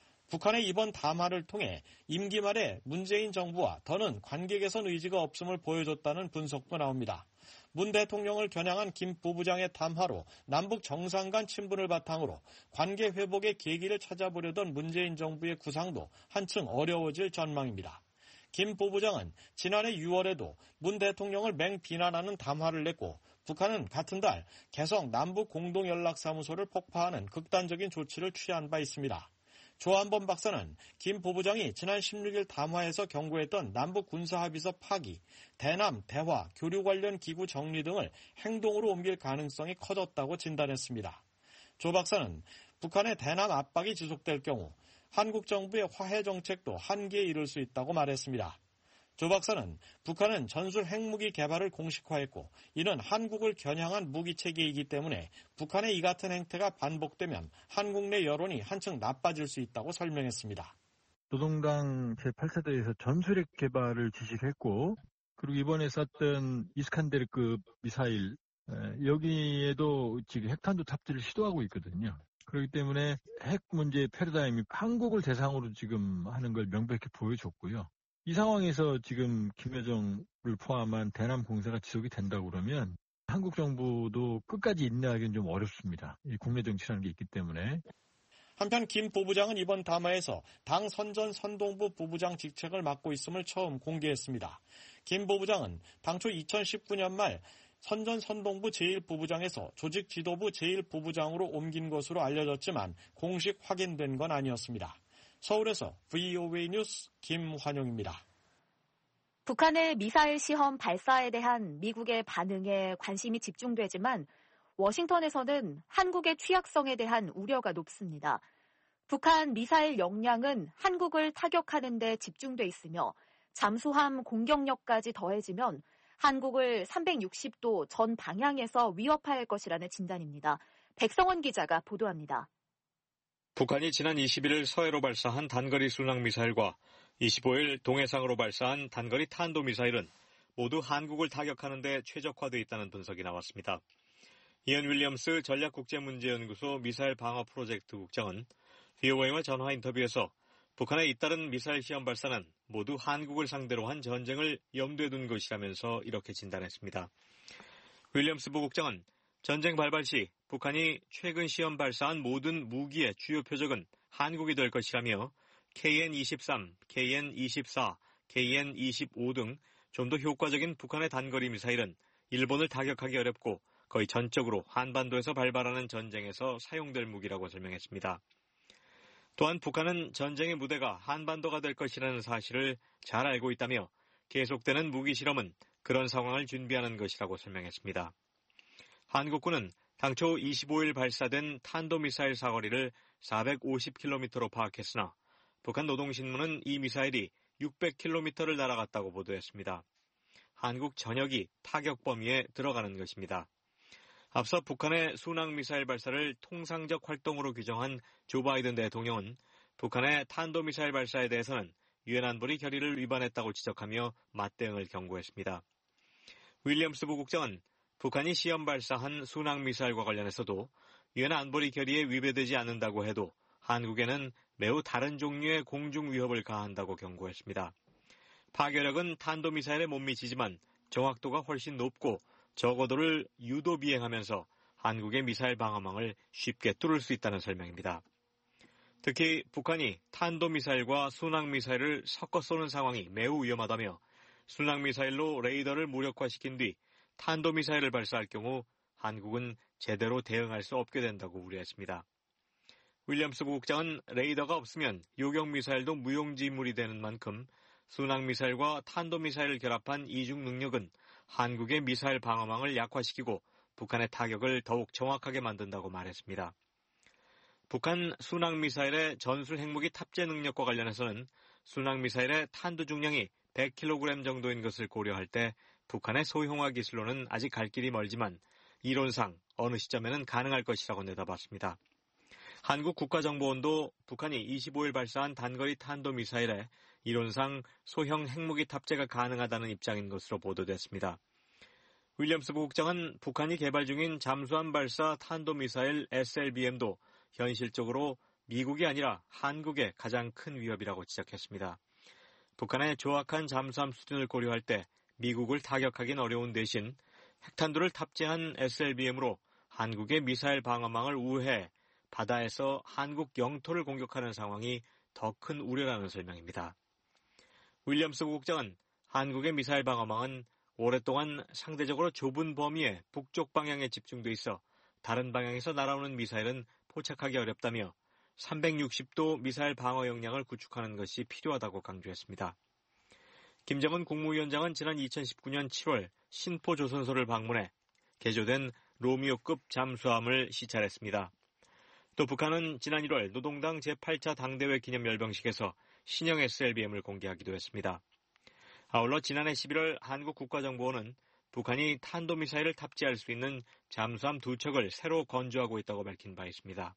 북한의 이번 담화를 통해 임기 말에 문재인 정부와 더는 관계 개선 의지가 없음을 보여줬다는 분석도 나옵니다. 문 대통령을 겨냥한 김 부부장의 담화로 남북 정상 간 친분을 바탕으로 관계 회복의 계기를 찾아보려던 문재인 정부의 구상도 한층 어려워질 전망입니다. 김 부부장은 지난해 6월에도 문 대통령을 맹비난하는 담화를 냈고 북한은 같은 달 개성 남북 공동연락사무소를 폭파하는 극단적인 조치를 취한 바 있습니다. 조한범 박사는 김 부부장이 지난 16일 담화에서 경고했던 남북 군사합의서 파기, 대남, 대화, 교류 관련 기구 정리 등을 행동으로 옮길 가능성이 커졌다고 진단했습니다. 조 박사는 북한의 대남 압박이 지속될 경우 한국 정부의 화해 정책도 한계에 이를 수 있다고 말했습니다. 조 박사는 북한은 전술 핵무기 개발을 공식화했고 이는 한국을 겨냥한 무기체계이기 때문에 북한의 이 같은 행태가 반복되면 한국 내 여론이 한층 나빠질 수 있다고 설명했습니다. 노동당 제8사대에서 전술핵 개발을 지시했고 그리고 이번에 쐈던 이스칸데르급 미사일 여기에도 지금 핵탄두 탑재를 시도하고 있거든요. 그렇기 때문에 핵 문제의 패러다임이 한국을 대상으로 지금 하는 걸 명백히 보여줬고요. 이 상황에서 지금 김여정을 포함한 대남 공세가 지속이 된다고 그러면 한국 정부도 끝까지 인내하기는 좀 어렵습니다. 이 국내 정치라는 게 있기 때문에. 한편 김 부부장은 이번 담화에서 당 선전 선동부 부부장 직책을 맡고 있음을 처음 공개했습니다. 김 부부장은 당초 2019년 말 선전 선동부 제1부부장에서 조직 지도부 제1부부장으로 옮긴 것으로 알려졌지만 공식 확인된 건 아니었습니다. 서울에서 VOA 뉴스 김환용입니다. 북한의 미사일 시험 발사에 대한 미국의 반응에 관심이 집중되지만 워싱턴에서는 한국의 취약성에 대한 우려가 높습니다. 북한 미사일 역량은 한국을 타격하는 데 집중돼 있으며 잠수함 공격력까지 더해지면 한국을 360도 전 방향에서 위협할 것이라는 진단입니다. 백성원 기자가 보도합니다. 북한이 지난 21일 서해로 발사한 단거리 순항 미사일과 25일 동해상으로 발사한 단거리 탄도미사일은 모두 한국을 타격하는 데 최적화되어 있다는 분석이 나왔습니다. 이언 윌리엄스 전략국제문제연구소 미사일 방어 프로젝트 국장은 VOA와 전화 인터뷰에서 북한의 잇따른 미사일 시험 발사는 모두 한국을 상대로 한 전쟁을 염두에 둔 것이라면서 이렇게 진단했습니다. 윌리엄스 부국장은 전쟁 발발 시 북한이 최근 시험 발사한 모든 무기의 주요 표적은 한국이 될 것이라며 KN-23, KN-24, KN-25 등 좀 더 효과적인 북한의 단거리 미사일은 일본을 타격하기 어렵고 거의 전적으로 한반도에서 발발하는 전쟁에서 사용될 무기라고 설명했습니다. 또한 북한은 전쟁의 무대가 한반도가 될 것이라는 사실을 잘 알고 있다며 계속되는 무기 실험은 그런 상황을 준비하는 것이라고 설명했습니다. 한국군은 당초 25일 발사된 탄도미사일 사거리를 450km로 파악했으나 북한 노동신문은 이 미사일이 600km를 날아갔다고 보도했습니다. 한국 전역이 타격 범위에 들어가는 것입니다. 앞서 북한의 순항미사일 발사를 통상적 활동으로 규정한 조 바이든 대통령은 북한의 탄도미사일 발사에 대해서는 유엔 안보리 결의를 위반했다고 지적하며 맞대응을 경고했습니다. 윌리엄스 부국장은 북한이 시험 발사한 순항미사일과 관련해서도 유엔 안보리 결의에 위배되지 않는다고 해도 한국에는 매우 다른 종류의 공중 위협을 가한다고 경고했습니다. 파괴력은 탄도미사일에 못 미치지만 정확도가 훨씬 높고 저고도를 유도 비행하면서 한국의 미사일 방어망을 쉽게 뚫을 수 있다는 설명입니다. 특히 북한이 탄도미사일과 순항미사일을 섞어 쏘는 상황이 매우 위험하다며 순항미사일로 레이더를 무력화시킨 뒤 탄도미사일을 발사할 경우 한국은 제대로 대응할 수 없게 된다고 우려했습니다. 윌리엄스 부국장은 레이더가 없으면 요격미사일도 무용지물이 되는 만큼 순항미사일과 탄도미사일을 결합한 이중 능력은 한국의 미사일 방어망을 약화시키고 북한의 타격을 더욱 정확하게 만든다고 말했습니다. 북한 순항미사일의 전술 핵무기 탑재 능력과 관련해서는 순항미사일의 탄두 중량이 100kg 정도인 것을 고려할 때 북한의 소형화 기술로는 아직 갈 길이 멀지만 이론상 어느 시점에는 가능할 것이라고 내다봤습니다. 한국 국가정보원도 북한이 25일 발사한 단거리 탄도미사일에 이론상 소형 핵무기 탑재가 가능하다는 입장인 것으로 보도됐습니다. 윌리엄스 부국장은 북한이 개발 중인 잠수함 발사 탄도미사일 SLBM도 현실적으로 미국이 아니라 한국의 가장 큰 위협이라고 지적했습니다. 북한의 조악한 잠수함 수준을 고려할 때 미국을 타격하긴 어려운 대신 핵탄두를 탑재한 SLBM으로 한국의 미사일 방어망을 우회해 바다에서 한국 영토를 공격하는 상황이 더 큰 우려라는 설명입니다. 윌리엄스 국장은 한국의 미사일 방어망은 오랫동안 상대적으로 좁은 범위의 북쪽 방향에 집중돼 있어 다른 방향에서 날아오는 미사일은 포착하기 어렵다며 360도 미사일 방어 역량을 구축하는 것이 필요하다고 강조했습니다. 김정은 국무위원장은 지난 2019년 7월 신포조선소를 방문해 개조된 로미오급 잠수함을 시찰했습니다. 또 북한은 지난 1월 노동당 제8차 당대회 기념 열병식에서 신형 SLBM을 공개하기도 했습니다. 아울러 지난해 11월 한국 국가정보원은 북한이 탄도미사일을 탑재할 수 있는 잠수함 2척을 새로 건조하고 있다고 밝힌 바 있습니다.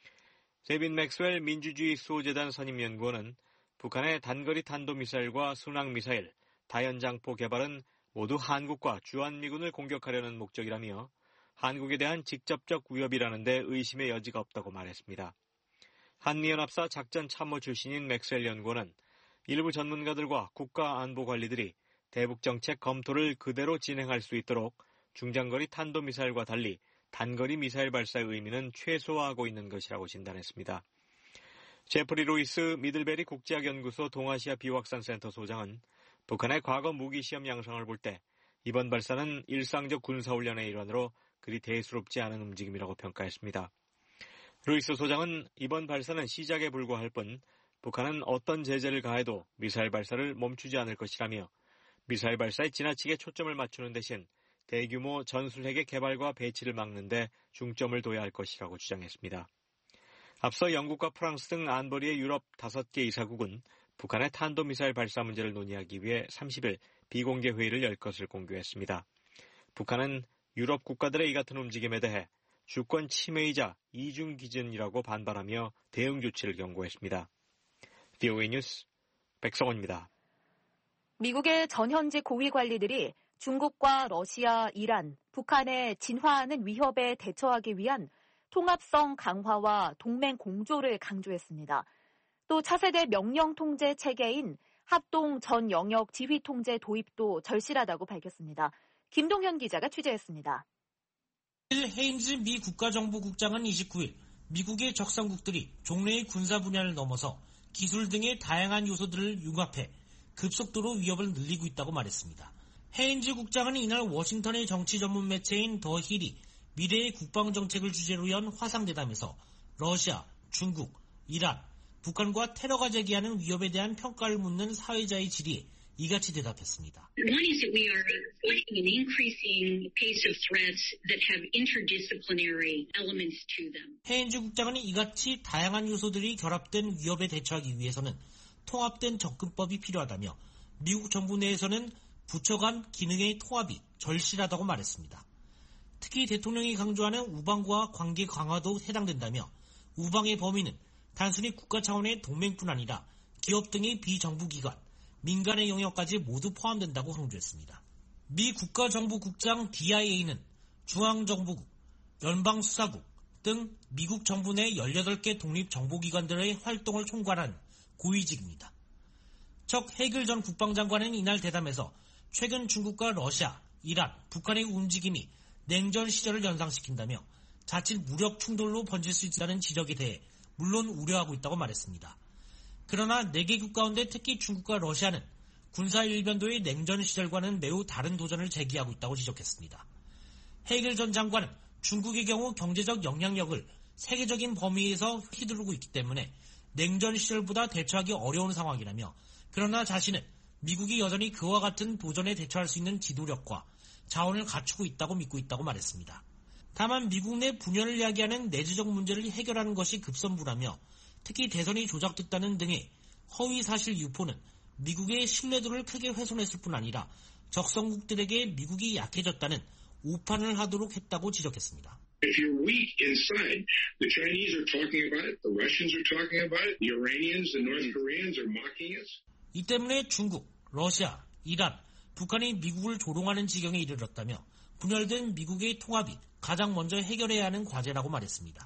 제빈 맥스웰 민주주의 수호재단 선임연구원은 북한의 단거리 탄도미사일과 순항미사일, 다연장포 개발은 모두 한국과 주한미군을 공격하려는 목적이라며 한국에 대한 직접적 위협이라는 데 의심의 여지가 없다고 말했습니다. 한미연합사 작전참모 출신인 맥스웰 연구원은 일부 전문가들과 국가안보관리들이 대북정책 검토를 그대로 진행할 수 있도록 중장거리 탄도미사일과 달리 단거리 미사일 발사의 의미는 최소화하고 있는 것이라고 진단했습니다. 제프리 로이스 미들베리 국제학연구소 동아시아 비확산센터 소장은 북한의 과거 무기시험 양상을 볼 때 이번 발사는 일상적 군사훈련의 일환으로 그리 대수롭지 않은 움직임이라고 평가했습니다. 루이스 소장은 이번 발사는 시작에 불과할 뿐 북한은 어떤 제재를 가해도 미사일 발사를 멈추지 않을 것이라며 미사일 발사에 지나치게 초점을 맞추는 대신 대규모 전술핵의 개발과 배치를 막는 데 중점을 둬야 할 것이라고 주장했습니다. 앞서 영국과 프랑스 등 안보리의 유럽 5개 이사국은 북한의 탄도미사일 발사 문제를 논의하기 위해 30일 비공개 회의를 열 것을 공개했습니다. 북한은 유럽 국가들의 이 같은 움직임에 대해 주권 침해이자 이중 기준이라고 반발하며 대응 조치를 경고했습니다. VOA 뉴스 백성원입니다. 미국의 전현직 고위 관리들이 중국과 러시아, 이란, 북한의 진화하는 위협에 대처하기 위한 통합성 강화와 동맹 공조를 강조했습니다. 또 차세대 명령 통제 체계인 합동 전 영역 지휘 통제 도입도 절실하다고 밝혔습니다. 김동현 기자가 취재했습니다. 헤인즈 미 국가정보국장은 29일 미국의 적성국들이 종래의 군사 분야를 넘어서 기술 등의 다양한 요소들을 융합해 급속도로 위협을 늘리고 있다고 말했습니다. 헤인즈 국장은 이날 워싱턴의 정치 전문 매체인 더 힐이 미래의 국방정책을 주제로 연 화상대담에서 러시아, 중국, 이란, 북한과 테러가 제기하는 위협에 대한 평가를 묻는 사회자의 질의에 이같이 대답했습니다. One is that we are finding an increasing pace of threats that have interdisciplinary elements to them. 헤인즈 국장은 이같이 다양한 요소들이 결합된 위협에 대처하기 위해서는 통합된 접근법이 필요하다며 미국 정부 내에서는 부처 간 기능의 통합이 절실하다고 말했습니다. 특히 대통령이 강조하는 우방과 관계 강화도 해당된다며 우방의 범위는 단순히 국가 차원의 동맹뿐 아니라 기업 등의 비정부기관, 민간의 영역까지 모두 포함된다고 강조했습니다. 미 국가정보국장 DIA는 중앙정보국, 연방수사국 등 미국 정부 내 18개 독립정보기관들의 활동을 총괄한 고위직입니다. 척 헤글 전 국방장관은 이날 대담에서 최근 중국과 러시아, 이란, 북한의 움직임이 냉전 시절을 연상시킨다며 자칫 무력 충돌로 번질 수 있다는 지적에 대해 물론 우려하고 있다고 말했습니다. 그러나 4개국 가운데 특히 중국과 러시아는 군사 일변도의 냉전 시절과는 매우 다른 도전을 제기하고 있다고 지적했습니다. 헤이겔 전 장관은 중국의 경우 경제적 영향력을 세계적인 범위에서 휘두르고 있기 때문에 냉전 시절보다 대처하기 어려운 상황이라며 그러나 자신은 미국이 여전히 그와 같은 도전에 대처할 수 있는 지도력과 자원을 갖추고 있다고 믿고 있다고 말했습니다. 다만 미국 내 분열을 야기하는 내재적 문제를 해결하는 것이 급선무라며 특히 대선이 조작됐다는 등의 허위 사실 유포는 미국의 신뢰도를 크게 훼손했을 뿐 아니라 적성국들에게 미국이 약해졌다는 오판을 하도록 했다고 지적했습니다. If you're weak inside, the Chinese are talking about it, the Russians are talking about it, the Iranians, the North Koreans are mocking us. 이 때문에 중국, 러시아, 이란, 북한이 미국을 조롱하는 지경에 이르렀다며 분열된 미국의 통합이 가장 먼저 해결해야 하는 과제라고 말했습니다.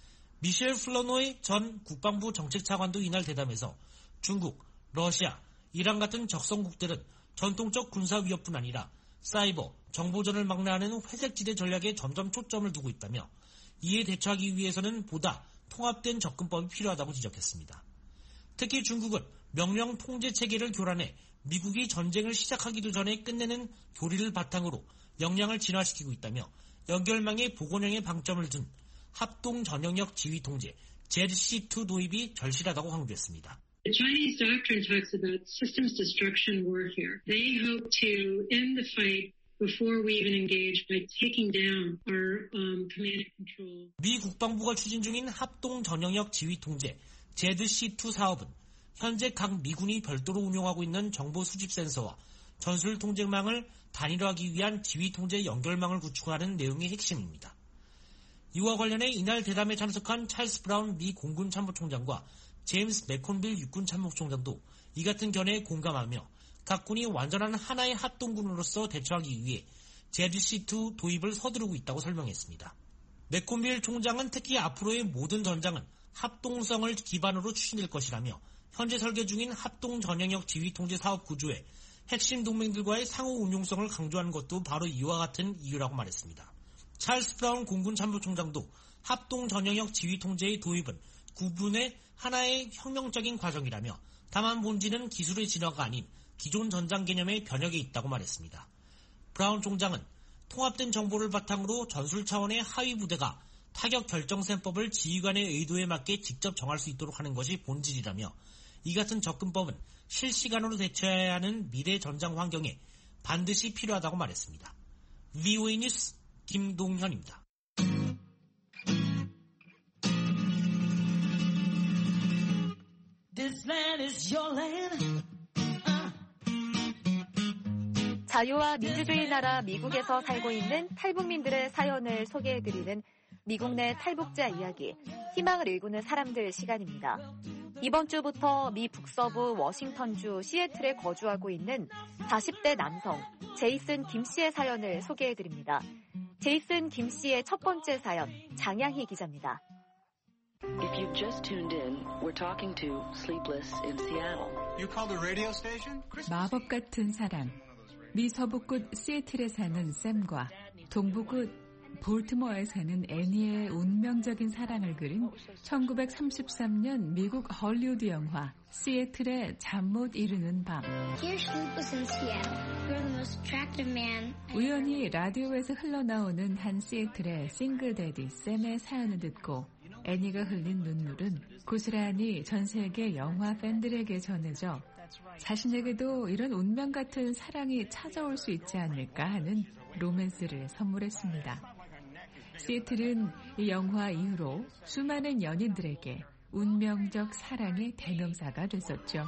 미셸 플러노의 전 국방부 정책차관도 이날 대담에서 중국, 러시아, 이란 같은 적성국들은 전통적 군사 위협뿐 아니라 사이버, 정보전을 망라하는 회색지대 전략에 점점 초점을 두고 있다며 이에 대처하기 위해서는 보다 통합된 접근법이 필요하다고 지적했습니다. 특히 중국은 명령 통제 체계를 교란해 미국이 전쟁을 시작하기도 전에 끝내는 교리를 바탕으로 역량을 진화시키고 있다며 연결망의 복원형에 방점을 둔 합동 전영역 지휘 통제 ZC2 도입이 절실하다고 강조했습니다. The Chinese doctrine talks about systems destruction warfare. They hope to end the fight before we even engage by taking down our command and control. 미 국방부가 추진 중인 합동 전영역 지휘 통제 ZC2 사업은 현재 각 미군이 별도로 운용하고 있는 정보 수집 센서와 전술 통제망을 단일화하기 위한 지휘 통제 연결망을 구축하는 내용의 핵심입니다. 이와 관련해 이날 대담에 참석한 찰스 브라운 미 공군 참모총장과 제임스 맥콘빌 육군 참모총장도 이 같은 견해에 공감하며 각 군이 완전한 하나의 합동군으로서 대처하기 위해 ZC2 도입을 서두르고 있다고 설명했습니다. 맥콘빌 총장은 특히 앞으로의 모든 전장은 합동성을 기반으로 추진될 것이라며 현재 설계 중인 합동 전영역 지휘 통제 사업 구조의 핵심 동맹들과의 상호 운용성을 강조하는 것도 바로 이와 같은 이유라고 말했습니다. 찰스 브라운 공군 참모총장도 합동 전영역 지휘 통제의 도입은 구분의 하나의 혁명적인 과정이라며 다만 본질은 기술의 진화가 아닌 기존 전장 개념의 변혁에 있다고 말했습니다. 브라운 총장은 통합된 정보를 바탕으로 전술 차원의 하위 부대가 타격 결정셈법을 지휘관의 의도에 맞게 직접 정할 수 있도록 하는 것이 본질이라며 이 같은 접근법은 실시간으로 대처해야 하는 미래 전장 환경에 반드시 필요하다고 말했습니다. VOA 뉴스 김동현입니다. 자유와 민주주의 나라 미국에서 살고 있는 탈북민들의 사연을 소개해드리는 미국 내 탈북자 이야기, 희망을 일구는 사람들 시간입니다. 이번 주부터 미 북서부 워싱턴주 시애틀에 거주하고 있는 40대 남성 제이슨 김 씨의 사연을 소개해드립니다. 제이슨 김 씨의 첫 번째 사연, 장양희 기자입니다. If you've just tuned in, we're talking to Sleepless in Seattle. You called the radio station? 마법 같은 사랑. 미 서부끝 시애틀에 사는 샘과 동부끝 볼티모어에 사는 애니의 운명적인 사랑을 그린 1933년 미국 헐리우드 영화 시애틀의 잠 못 이루는 밤. 우연히 라디오에서 흘러나오는 한 시애틀의 싱글데디 샘의 사연을 듣고 애니가 흘린 눈물은 고스란히 전 세계 영화 팬들에게 전해져 자신에게도 이런 운명 같은 사랑이 찾아올 수 있지 않을까 하는 로맨스를 선물했습니다. 시애틀은 이 영화 이후로 수많은 연인들에게 운명적 사랑의 대명사가 됐었죠.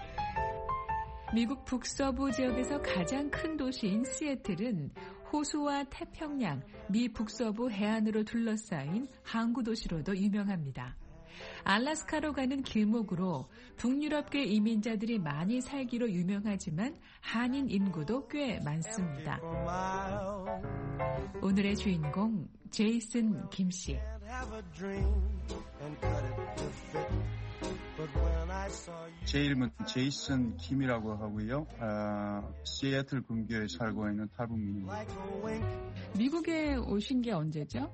미국 북서부 지역에서 가장 큰 도시인 시애틀은 호수와 태평양, 미 북서부 해안으로 둘러싸인 항구 도시로도 유명합니다. 알래스카로 가는 길목으로 북유럽계 이민자들이 많이 살기로 유명하지만 한인 인구도 꽤 많습니다. 오늘의 주인공 제이슨 김 씨. 제 이름은 제이슨 김이라고 하고요. 시애틀 근교에 살고 있는 탈북민입니다. 미국에 오신 게 언제죠?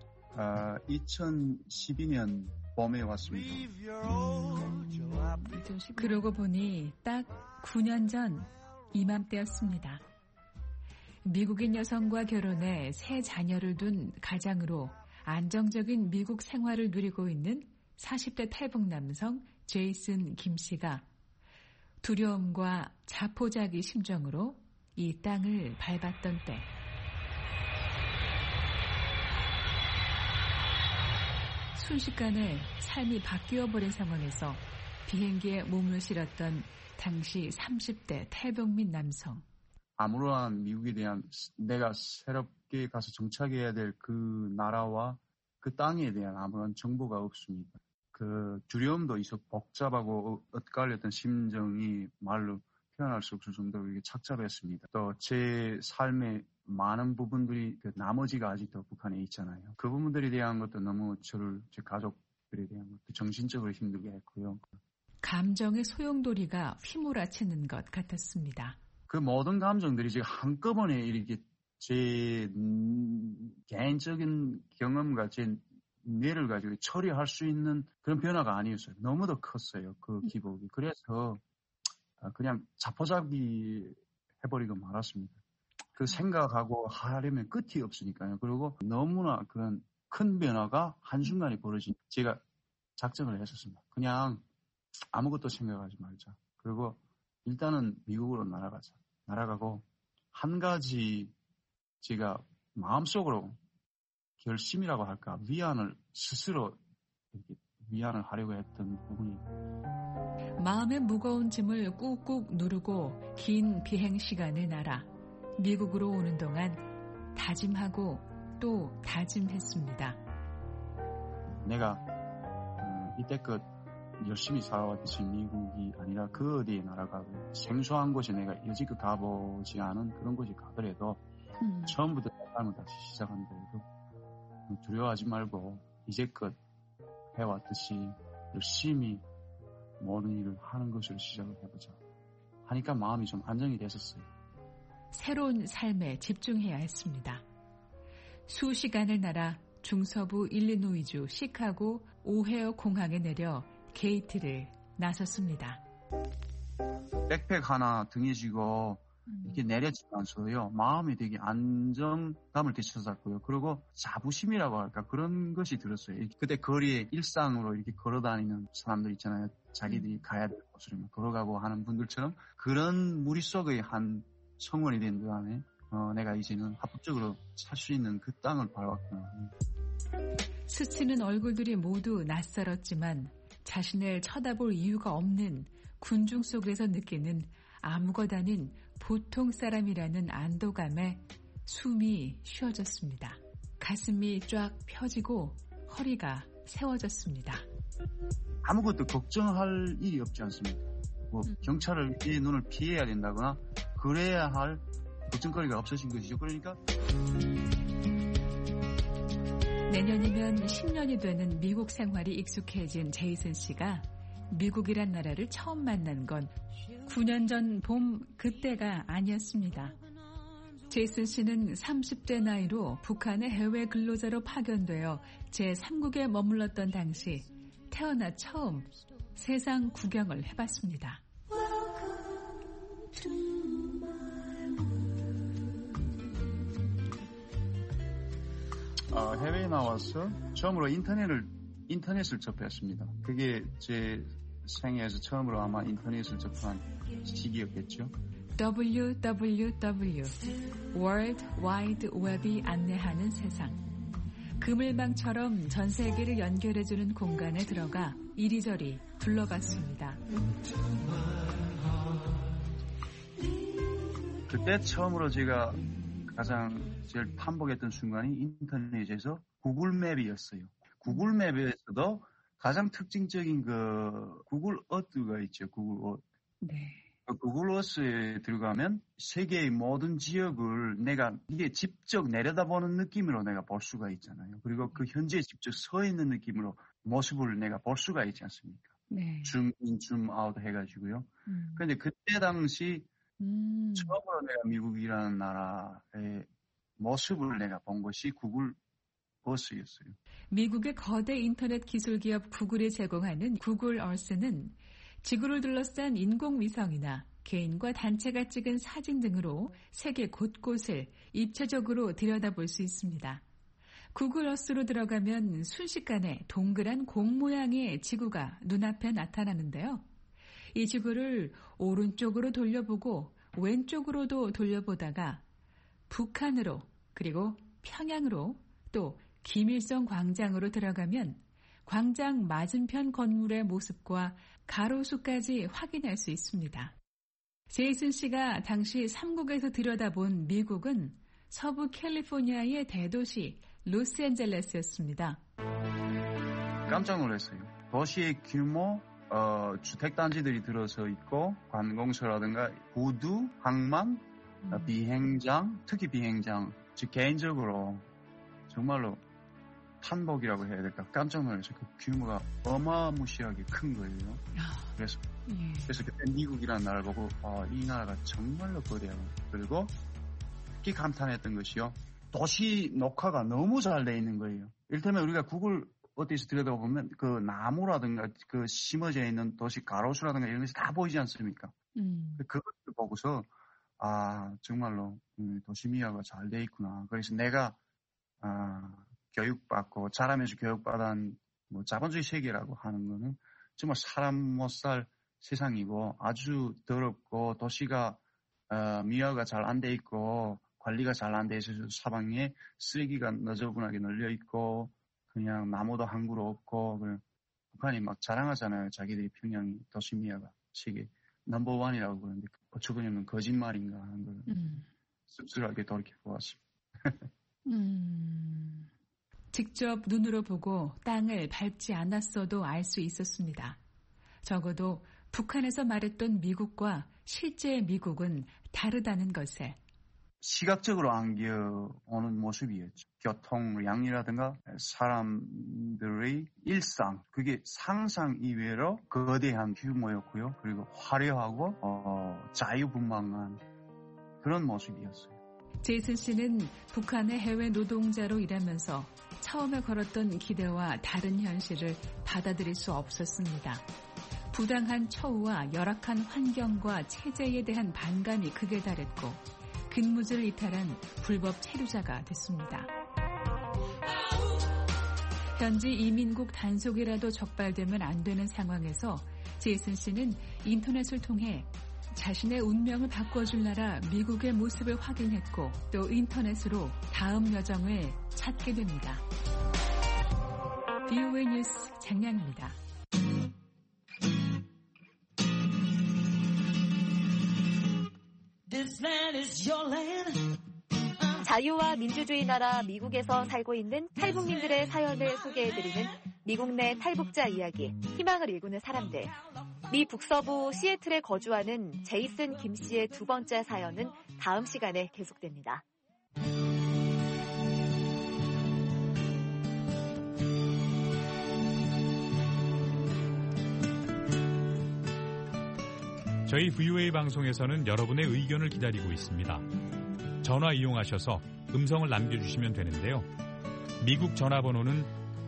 2012년 봄에 왔습니다. 그러고 보니 딱 9년 전 이맘때였습니다. 미국인 여성과 결혼해 세 자녀를 둔 가장으로 안정적인 미국 생활을 누리고 있는 40대 탈북 남성 제이슨 김 씨가 두려움과 자포자기 심정으로 이 땅을 밟았던 때, 순식간에 삶이 바뀌어버린 상황에서 비행기에 몸을 실었던 당시 30대 탈북민 남성. 아무런 미국에 대한 내가 새롭게 가서 정착해야 될 그 나라와 그 땅에 대한 아무런 정보가 없습니다. 그 두려움도 있어 복잡하고 엇갈렸던 심정이 말로 표현할 수 없을 정도로 이게 착잡했습니다. 또 제 삶의 많은 부분들이 그 나머지가 아직도 북한에 있잖아요. 그 부분들에 대한 것도 너무 제 가족들에 대한 것도 정신적으로 힘들게 했고요. 감정의 소용돌이가 휘몰아치는 것 같았습니다. 그 모든 감정들이 지금 한꺼번에 이렇게 제 개인적인 경험과 제 뇌를 가지고 처리할 수 있는 그런 변화가 아니었어요. 너무도 컸어요. 그 기복이. 그래서 그냥 자포자기 해버리고 말았습니다. 그 생각하고 하려면 끝이 없으니까요. 그리고 너무나 그런 큰 변화가 한순간에 벌어진 제가 작정을 했었습니다. 그냥 아무것도 생각하지 말자. 그리고 일단은 미국으로 날아가자. 날아가고 한 가지 제가 마음속으로 결심이라고 할까 위안을 스스로 위안을 하려고 했던 부분이 마음의 무거운 짐을 꾹꾹 누르고 긴 비행 시간을 날아 미국으로 오는 동안 다짐하고 또 다짐했습니다. 내가 이때껏 열심히 살아왔듯이 미국이 아니라 그 어디에 나라가고 생소한 곳에 내가 여지껏 가보지 않은 그런 곳에 가더라도 처음부터 삶을 다시 시작한다 해도 두려워하지 말고 이제껏 해왔듯이 열심히 모든 일을 하는 것으로 시작을 해보자 하니까 마음이 좀 안정이 됐었어요. 새로운 삶에 집중해야 했습니다. 수시간을 날아 중서부 일리노이주 시카고 오헤어 공항에 내려 게이트를 나섰습니다. 백팩 하나 등에 지고 이렇게 내려지면서요. 마음이 되게 안정감을 되찾았고요. 그리고 자부심이라고 할까 그런 것이 들었어요. 그때 거리에 일상으로 이렇게 걸어다니는 사람들 있잖아요. 자기들이 가야 될 곳으로 걸어가고 하는 분들처럼 그런 무리 속의 한 성원이 된 동안에 내가 이제는 합법적으로 살 수 있는 그 땅을 밟았구나. 스치는 얼굴들이 모두 낯설었지만 자신을 쳐다볼 이유가 없는 군중 속에서 느끼는 아무것 아닌 보통 사람이라는 안도감에 숨이 쉬어졌습니다. 가슴이 쫙 펴지고 허리가 세워졌습니다. 아무것도 걱정할 일이 없지 않습니까? 뭐 경찰의 눈을 피해야 된다거나 그래야 할 걱정거리가 없어진 것이죠. 그러니까 내년이면 10년이 되는 미국 생활이 익숙해진 제이슨 씨가 미국이란 나라를 처음 만난 건 9년 전 봄 그때가 아니었습니다. 제이슨 씨는 30대 나이로 북한의 해외 근로자로 파견되어 제3국에 머물렀던 당시 태어나 처음 세상 구경을 해봤습니다. 해외에 나와서 처음으로 인터넷을 접했습니다. 그게 제 생애에서 처음으로 아마 인터넷을 접한 시기였겠죠. WWW World Wide Web이 안내하는 세상. 그물망처럼 전 세계를 연결해주는 공간에 들어가 이리저리 둘러봤습니다. 그때 처음으로 제가 가장 제일 탐복했던 순간이 인터넷에서 구글맵이었어요. 구글맵에서도 가장 특징적인 그 구글 어드가 있죠. 구글 어드. 네. 구글 어스에 들어가면 세계의 모든 지역을 내가 이게 직접 내려다보는 느낌으로 내가 볼 수가 있잖아요. 그리고 그 현지에 직접 서 있는 느낌으로 모습을 내가 볼 수가 있지 않습니까? 네. 줌인, 줌아웃 해가지고요. 그런데 그때 당시 처음으로 내가 미국이라는 나라의 모습을 내가 본 것이 구글 어스였어요. 미국의 거대 인터넷 기술 기업 구글이 제공하는 구글 어스는 지구를 둘러싼 인공위성이나 개인과 단체가 찍은 사진 등으로 세계 곳곳을 입체적으로 들여다볼 수 있습니다. 구글 어스로 들어가면 순식간에 동그란 공 모양의 지구가 눈앞에 나타나는데요. 이 지구를 오른쪽으로 돌려보고 왼쪽으로도 돌려보다가 북한으로 그리고 평양으로 또 김일성 광장으로 들어가면 광장 맞은편 건물의 모습과 가로수까지 확인할 수 있습니다. 제이슨 씨가 당시 3국에서 들여다본 미국은 서부 캘리포니아의 대도시 로스앤젤레스였습니다. 깜짝 놀랐어요. 도시의 규모, 주택단지들이 들어서 있고 관공서라든가 구두, 항만, 비행장, 특히 비행장, 즉 개인적으로 정말로 탄복이라고 해야 될까 깜짝 놀랐어요. 그 규모가 어마무시하게 큰 거예요. 그래서 그때 미국이라는 나라를 보고 이 나라가 정말로 거대하고 그리고 특히 감탄했던 것이요. 도시 녹화가 너무 잘 돼 있는 거예요. 이를테면 우리가 구글 어디서 들여다보면 그 나무라든가 그 심어져 있는 도시 가로수라든가 이런 것이 다 보이지 않습니까? 그것을 보고서 정말로 도시 미화가 잘 돼 있구나. 그래서 내가 교육받고 자라면서 교육받은 뭐 자본주의 세계라고 하는 거는 정말 사람 못 살 세상이고 아주 더럽고 도시가 미화가 잘 안 돼 있고 관리가 잘 안 돼 있어서 사방에 쓰레기가 너저분하게 널려 있고 그냥 나무도 한 그루 없고 북한이 막 자랑하잖아요. 자기들이 평양 도시 미화가 세계 넘버원이라고 그러는데 어처구니없는 거짓말인가 하는 걸 씁쓸하게 돌이켜보았습니다. 직접 눈으로 보고 땅을 밟지 않았어도 알 수 있었습니다. 적어도 북한에서 말했던 미국과 실제 미국은 다르다는 것을. 시각적으로 안겨오는 모습이었죠. 교통량이라든가 사람들의 일상, 그게 상상 이외로 거대한 규모였고요. 그리고 화려하고 자유분방한 그런 모습이었어요. 제이슨 씨는 북한의 해외 노동자로 일하면서 처음에 걸었던 기대와 다른 현실을 받아들일 수 없었습니다. 부당한 처우와 열악한 환경과 체제에 대한 반감이 극에 달했고 근무지를 이탈한 불법 체류자가 됐습니다. 현지 이민국 단속이라도 적발되면 안 되는 상황에서 제이슨 씨는 인터넷을 통해 자신의 운명을 바꿔줄 나라 미국의 모습을 확인했고 또 인터넷으로 다음 여정을 찾게 됩니다. VOA 뉴스 장량입니다. 자유와 민주주의 나라 미국에서 살고 있는 탈북민들의 사연을 소개해드리는 미국 내 탈북자 이야기, 희망을 일구는 사람들. 미 북서부 시애틀에 거주하는 제이슨 김 씨의 두 번째 사연은 다음 시간에 계속됩니다. 저희 VOA 방송에서는 여러분의 의견을 기다리고 있습니다. 전화 이용하셔서 음성을 남겨주시면 되는데요. 미국 전화번호는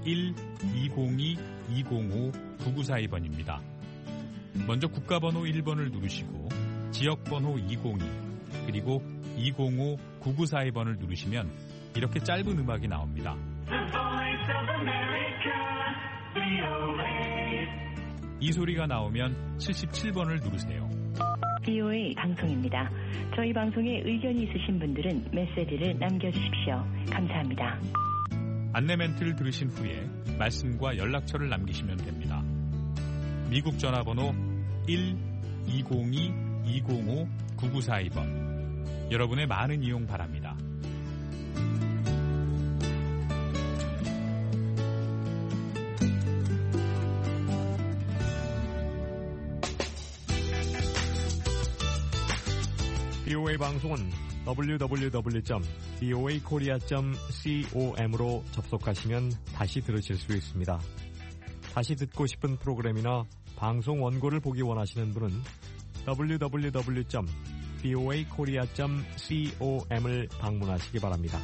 1-202-205-9942번입니다. 먼저 국가번호 1번을 누르시고 지역번호 202 그리고 205-9942번을 누르시면 이렇게 짧은 음악이 나옵니다. 이 소리가 나오면 77번을 누르세요. VOA 방송입니다. 저희 방송에 의견이 있으신 분들은 메시지를 남겨주십시오. 감사합니다. 안내 멘트를 들으신 후에 말씀과 연락처를 남기시면 됩니다. 미국 전화번호 1-202-205-9942번. 여러분의 많은 이용 바랍니다. VOA 방송은 www.voakorea.com으로 접속하시면 다시 들으실 수 있습니다. 다시 듣고 싶은 프로그램이나 방송 원고를 보기 원하시는 분은 www.voakorea.com을 방문하시기 바랍니다.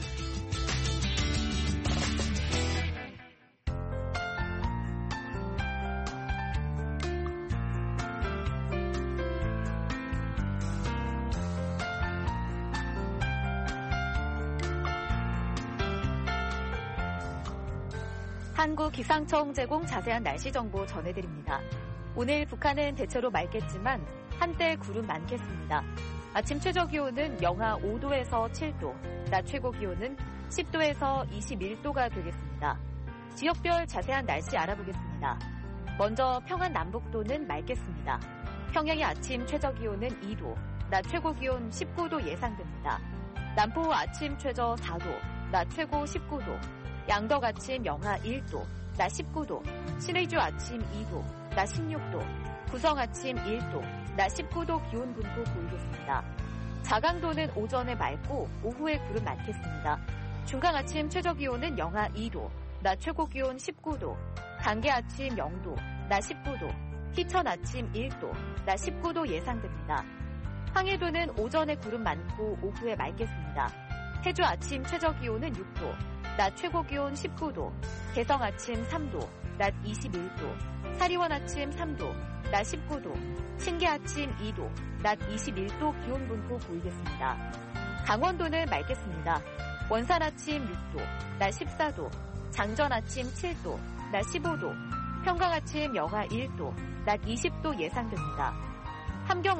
한국기상청 제공 자세한 날씨 정보 전해드립니다. 오늘 북한은 대체로 맑겠지만 한때 구름 많겠습니다. 아침 최저 기온은 영하 5도에서 7도, 낮 최고 기온은 10도에서 21도가 되겠습니다. 지역별 자세한 날씨 알아보겠습니다. 먼저 평안 남북도는 맑겠습니다. 평양의 아침 최저 기온은 2도, 낮 최고 기온 19도 예상됩니다. 남포 아침 최저 4도, 낮 최고 19도, 양덕 아침 영하 1도, 낮 19도, 신의주 아침 2도, 낮 16도, 구성 아침 1도, 낮 19도 기온 분포 보이겠습니다. 자강도는 오전에 맑고 오후에 구름 많겠습니다. 중강 아침 최저 기온은 영하 2도, 낮 최고 기온 19도, 강계 아침 0도, 낮 19도, 희천 아침 1도, 낮 19도 예상됩니다. 황해도는 오전에 구름 많고 오후에 맑겠습니다. 해주 아침 최저 기온은 6도, 낮 최고 기온 19도, 개성 아침 3도, 낮 21도, 사리원 아침 3도, 낮 19도, 신계 아침 2도, 낮 21도 기온 분포 보이겠습니다. 강원도는 맑겠습니다. 원산 아침 6도, 낮 14도, 장전 아침 7도, 낮 15도, 평강 아침 영하 1도, 낮 20도 예상됩니다. 함경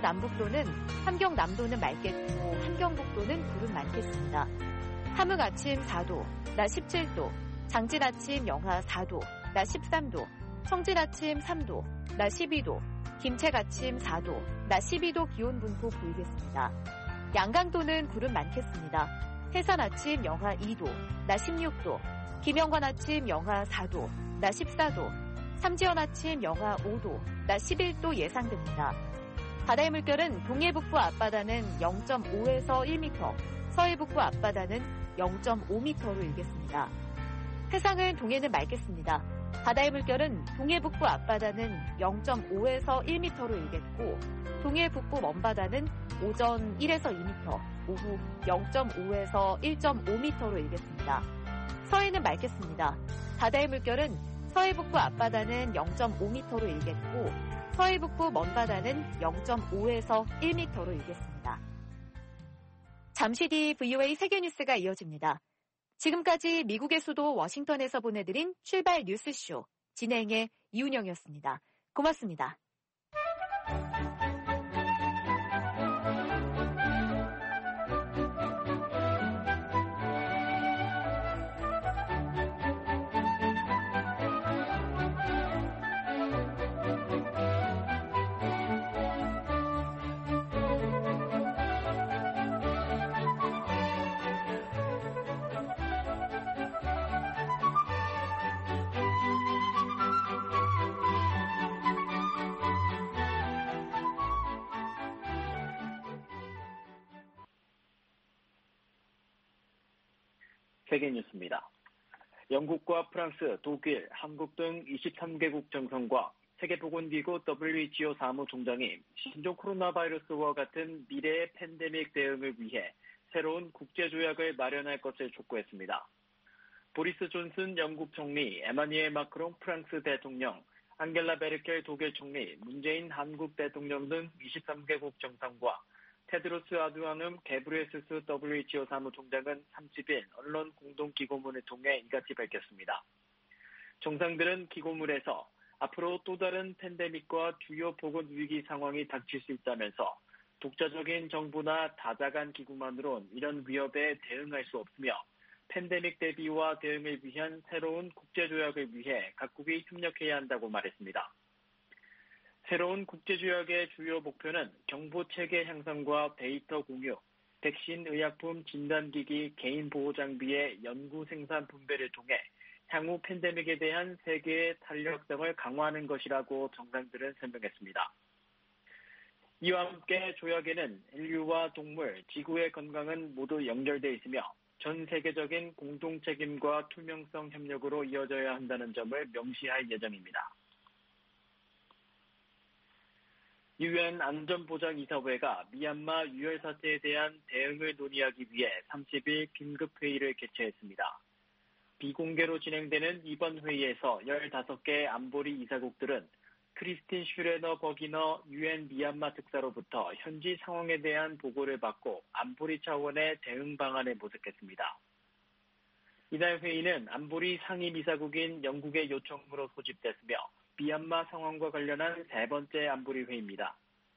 남도는 맑겠고 함경북도는 구름 많겠습니다. 함흥 아침 4도, 낮 17도, 장진 아침 영하 4도, 낮 13도, 청진 아침 3도, 낮 12도, 김책 아침 4도, 낮 12도 기온 분포 보이겠습니다. 양강도는 구름 많겠습니다. 해산 아침 영하 2도, 낮 16도, 김영관 아침 영하 4도, 낮 14도, 삼지연 아침 영하 5도, 낮 11도 예상됩니다. 바다의 물결은 동해북부 앞바다는 0.5에서 1m, 서해북부 앞바다는 0.5m로 일겠습니다. 해상은 동해는 맑겠습니다. 바다의 물결은 동해북부 앞바다는 0.5에서 1m로 일겠고 동해 북부 먼바다는 오전 1에서 2m, 오후 0.5에서 1.5m로 일겠습니다. 서해는 맑겠습니다. 바다의 물결은 서해북부 앞바다는 0.5m로 일겠고 서해북부 먼바다는 0.5에서 1m로 일겠습니다. 잠시 뒤 VOA 세계뉴스가 이어집니다. 지금까지 미국의 수도 워싱턴에서 보내드린 출발 뉴스쇼 진행의 이운영이었습니다. 고맙습니다. 세계뉴스입니다. 영국과 프랑스, 독일, 한국 등 23개국 정상과 세계보건기구 WHO 사무총장이 신종 코로나 바이러스와 같은 미래의 팬데믹 대응을 위해 새로운 국제조약을 마련할 것을 촉구했습니다. 보리스 존슨 영국 총리, 에마뉘엘 마크롱 프랑스 대통령, 앙겔라 메르켈 독일 총리, 문재인 한국 대통령 등 23개국 정상과 테드로스 아드하놈 게브리에수스 WHO 사무총장은 30일 언론 공동기고문을 통해 이같이 밝혔습니다. 정상들은 기고문에서 앞으로 또 다른 팬데믹과 주요 보건 위기 상황이 닥칠 수 있다면서 독자적인 정부나 다자간 기구만으론 이런 위협에 대응할 수 없으며 팬데믹 대비와 대응을 위한 새로운 국제조약을 위해 각국이 협력해야 한다고 말했습니다. 새로운 국제조약의 주요 목표는 정보체계 향상과 데이터 공유, 백신, 의약품, 진단기기, 개인보호장비의 연구 생산 분배를 통해 향후 팬데믹에 대한 세계의 탄력성을 강화하는 것이라고 정상들은 설명했습니다. 이와 함께 조약에는 인류와 동물, 지구의 건강은 모두 연결되어 있으며 전 세계적인 공동책임과 투명성 협력으로 이어져야 한다는 점을 명시할 예정입니다. 유엔 안전보장이사회가 미얀마 유혈 사태에 대한 대응을 논의하기 위해 30일 긴급회의를 개최했습니다. 비공개로 진행되는 이번 회의에서 15개 안보리 이사국들은 크리스틴 슈레너 버기너 유엔 미얀마 특사로부터 현지 상황에 대한 보고를 받고 안보리 차원의 대응 방안을 모색했습니다. 이날 회의는 안보리 상임이사국인 영국의 요청으로 소집됐으며 미얀마 상황과 관련한 세 번째 안보리 회의입니다.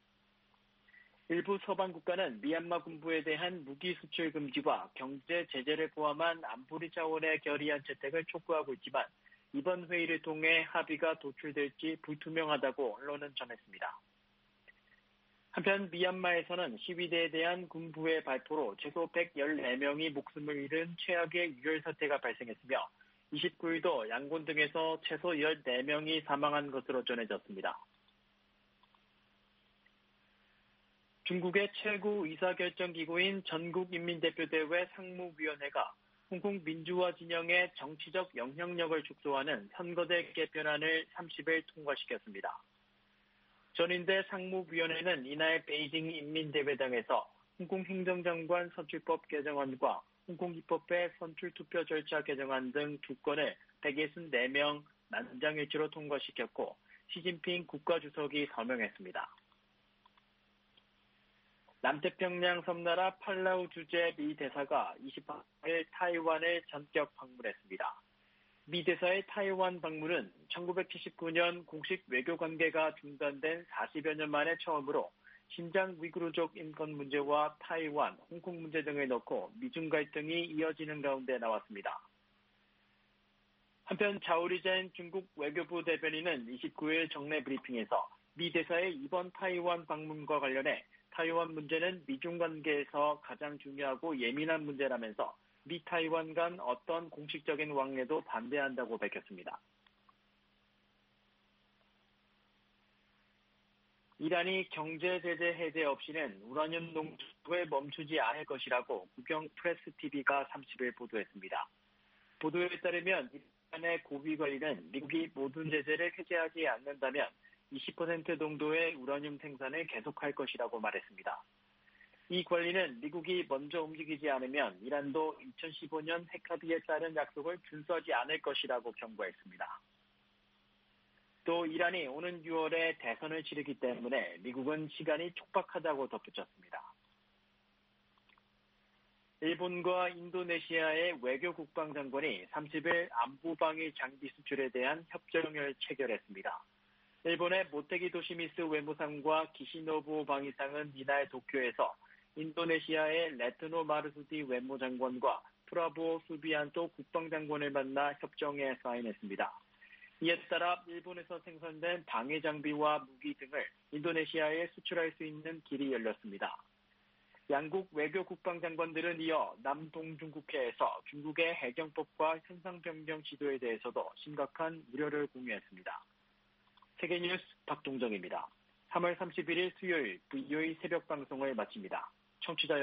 일부 서방 국가는 미얀마 군부에 대한 무기 수출 금지와 경제 제재를 포함한 안보리 차원의 결의안 채택을 촉구하고 있지만 이번 회의를 통해 합의가 도출될지 불투명하다고 언론은 전했습니다. 한편 미얀마에서는 시위대에 대한 군부의 발포로 최소 114명이 목숨을 잃은 최악의 유혈 사태가 발생했으며 29일도 양곤 등에서 최소 14명이 사망한 것으로 전해졌습니다. 중국의 최고 의사결정기구인 전국인민대표대회 상무위원회가 홍콩 민주화 진영의 정치적 영향력을 축소하는 선거제 개편안을 30일 통과시켰습니다. 전인대 상무위원회는 이날 베이징 인민대회당에서 홍콩 행정장관 선출법 개정안과 홍콩 입법회 선출투표 절차 개정안 등 두 건을 164명 만장일치로 통과시켰고 시진핑 국가주석이 서명했습니다. 남태평양 섬나라 팔라우 주재 미 대사가 28일 타이완을 전격 방문했습니다. 미 대사의 타이완 방문은 1979년 공식 외교관계가 중단된 40여 년 만에 처음으로 신장 위구르족 인권 문제와 타이완, 홍콩 문제 등을 넣고 미중 갈등이 이어지는 가운데 나왔습니다. 한편 자오리젠 중국 외교부 대변인은 29일 정례 브리핑에서 미 대사의 이번 타이완 방문과 관련해 타이완 문제는 미중 관계에서 가장 중요하고 예민한 문제라면서 미 타이완 간 어떤 공식적인 왕래도 반대한다고 밝혔습니다. 이란이 경제 제재 해제 없이는 우라늄 농축을 멈추지 않을 것이라고 국영 프레스 TV가 30일 보도했습니다. 보도에 따르면 이란의 고위 관리는 미국이 모든 제재를 해제하지 않는다면 20% 정도의 우라늄 생산을 계속할 것이라고 말했습니다. 이 관리는 미국이 먼저 움직이지 않으면 이란도 2015년 핵합의에 따른 약속을 준수하지 않을 것이라고 경고했습니다. 또 이란이 오는 6월에 대선을 치르기 때문에 미국은 시간이 촉박하다고 덧붙였습니다. 일본과 인도네시아의 외교 국방장관이 30일 안보방위 장비 수출에 대한 협정을 체결했습니다. 일본의 모테기 도시미스 외무상과 기시노부 방위상은 이날 도쿄에서 인도네시아의 레트노 마르수디 외무장관과 프라보오 수비안토 국방장관을 만나 협정에 사인했습니다. 이에 따라 일본에서 생산된 방위 장비와 무기 등을 인도네시아에 수출할 수 있는 길이 열렸습니다. 양국 외교 국방장관들은 이어 남동중국해에서 중국의 해경법과 현상변경 시도에 대해서도 심각한 우려를 공유했습니다. 세계뉴스 박동정입니다. 3월 31일 수요일 VOA 새벽 방송을 마칩니다. 청취자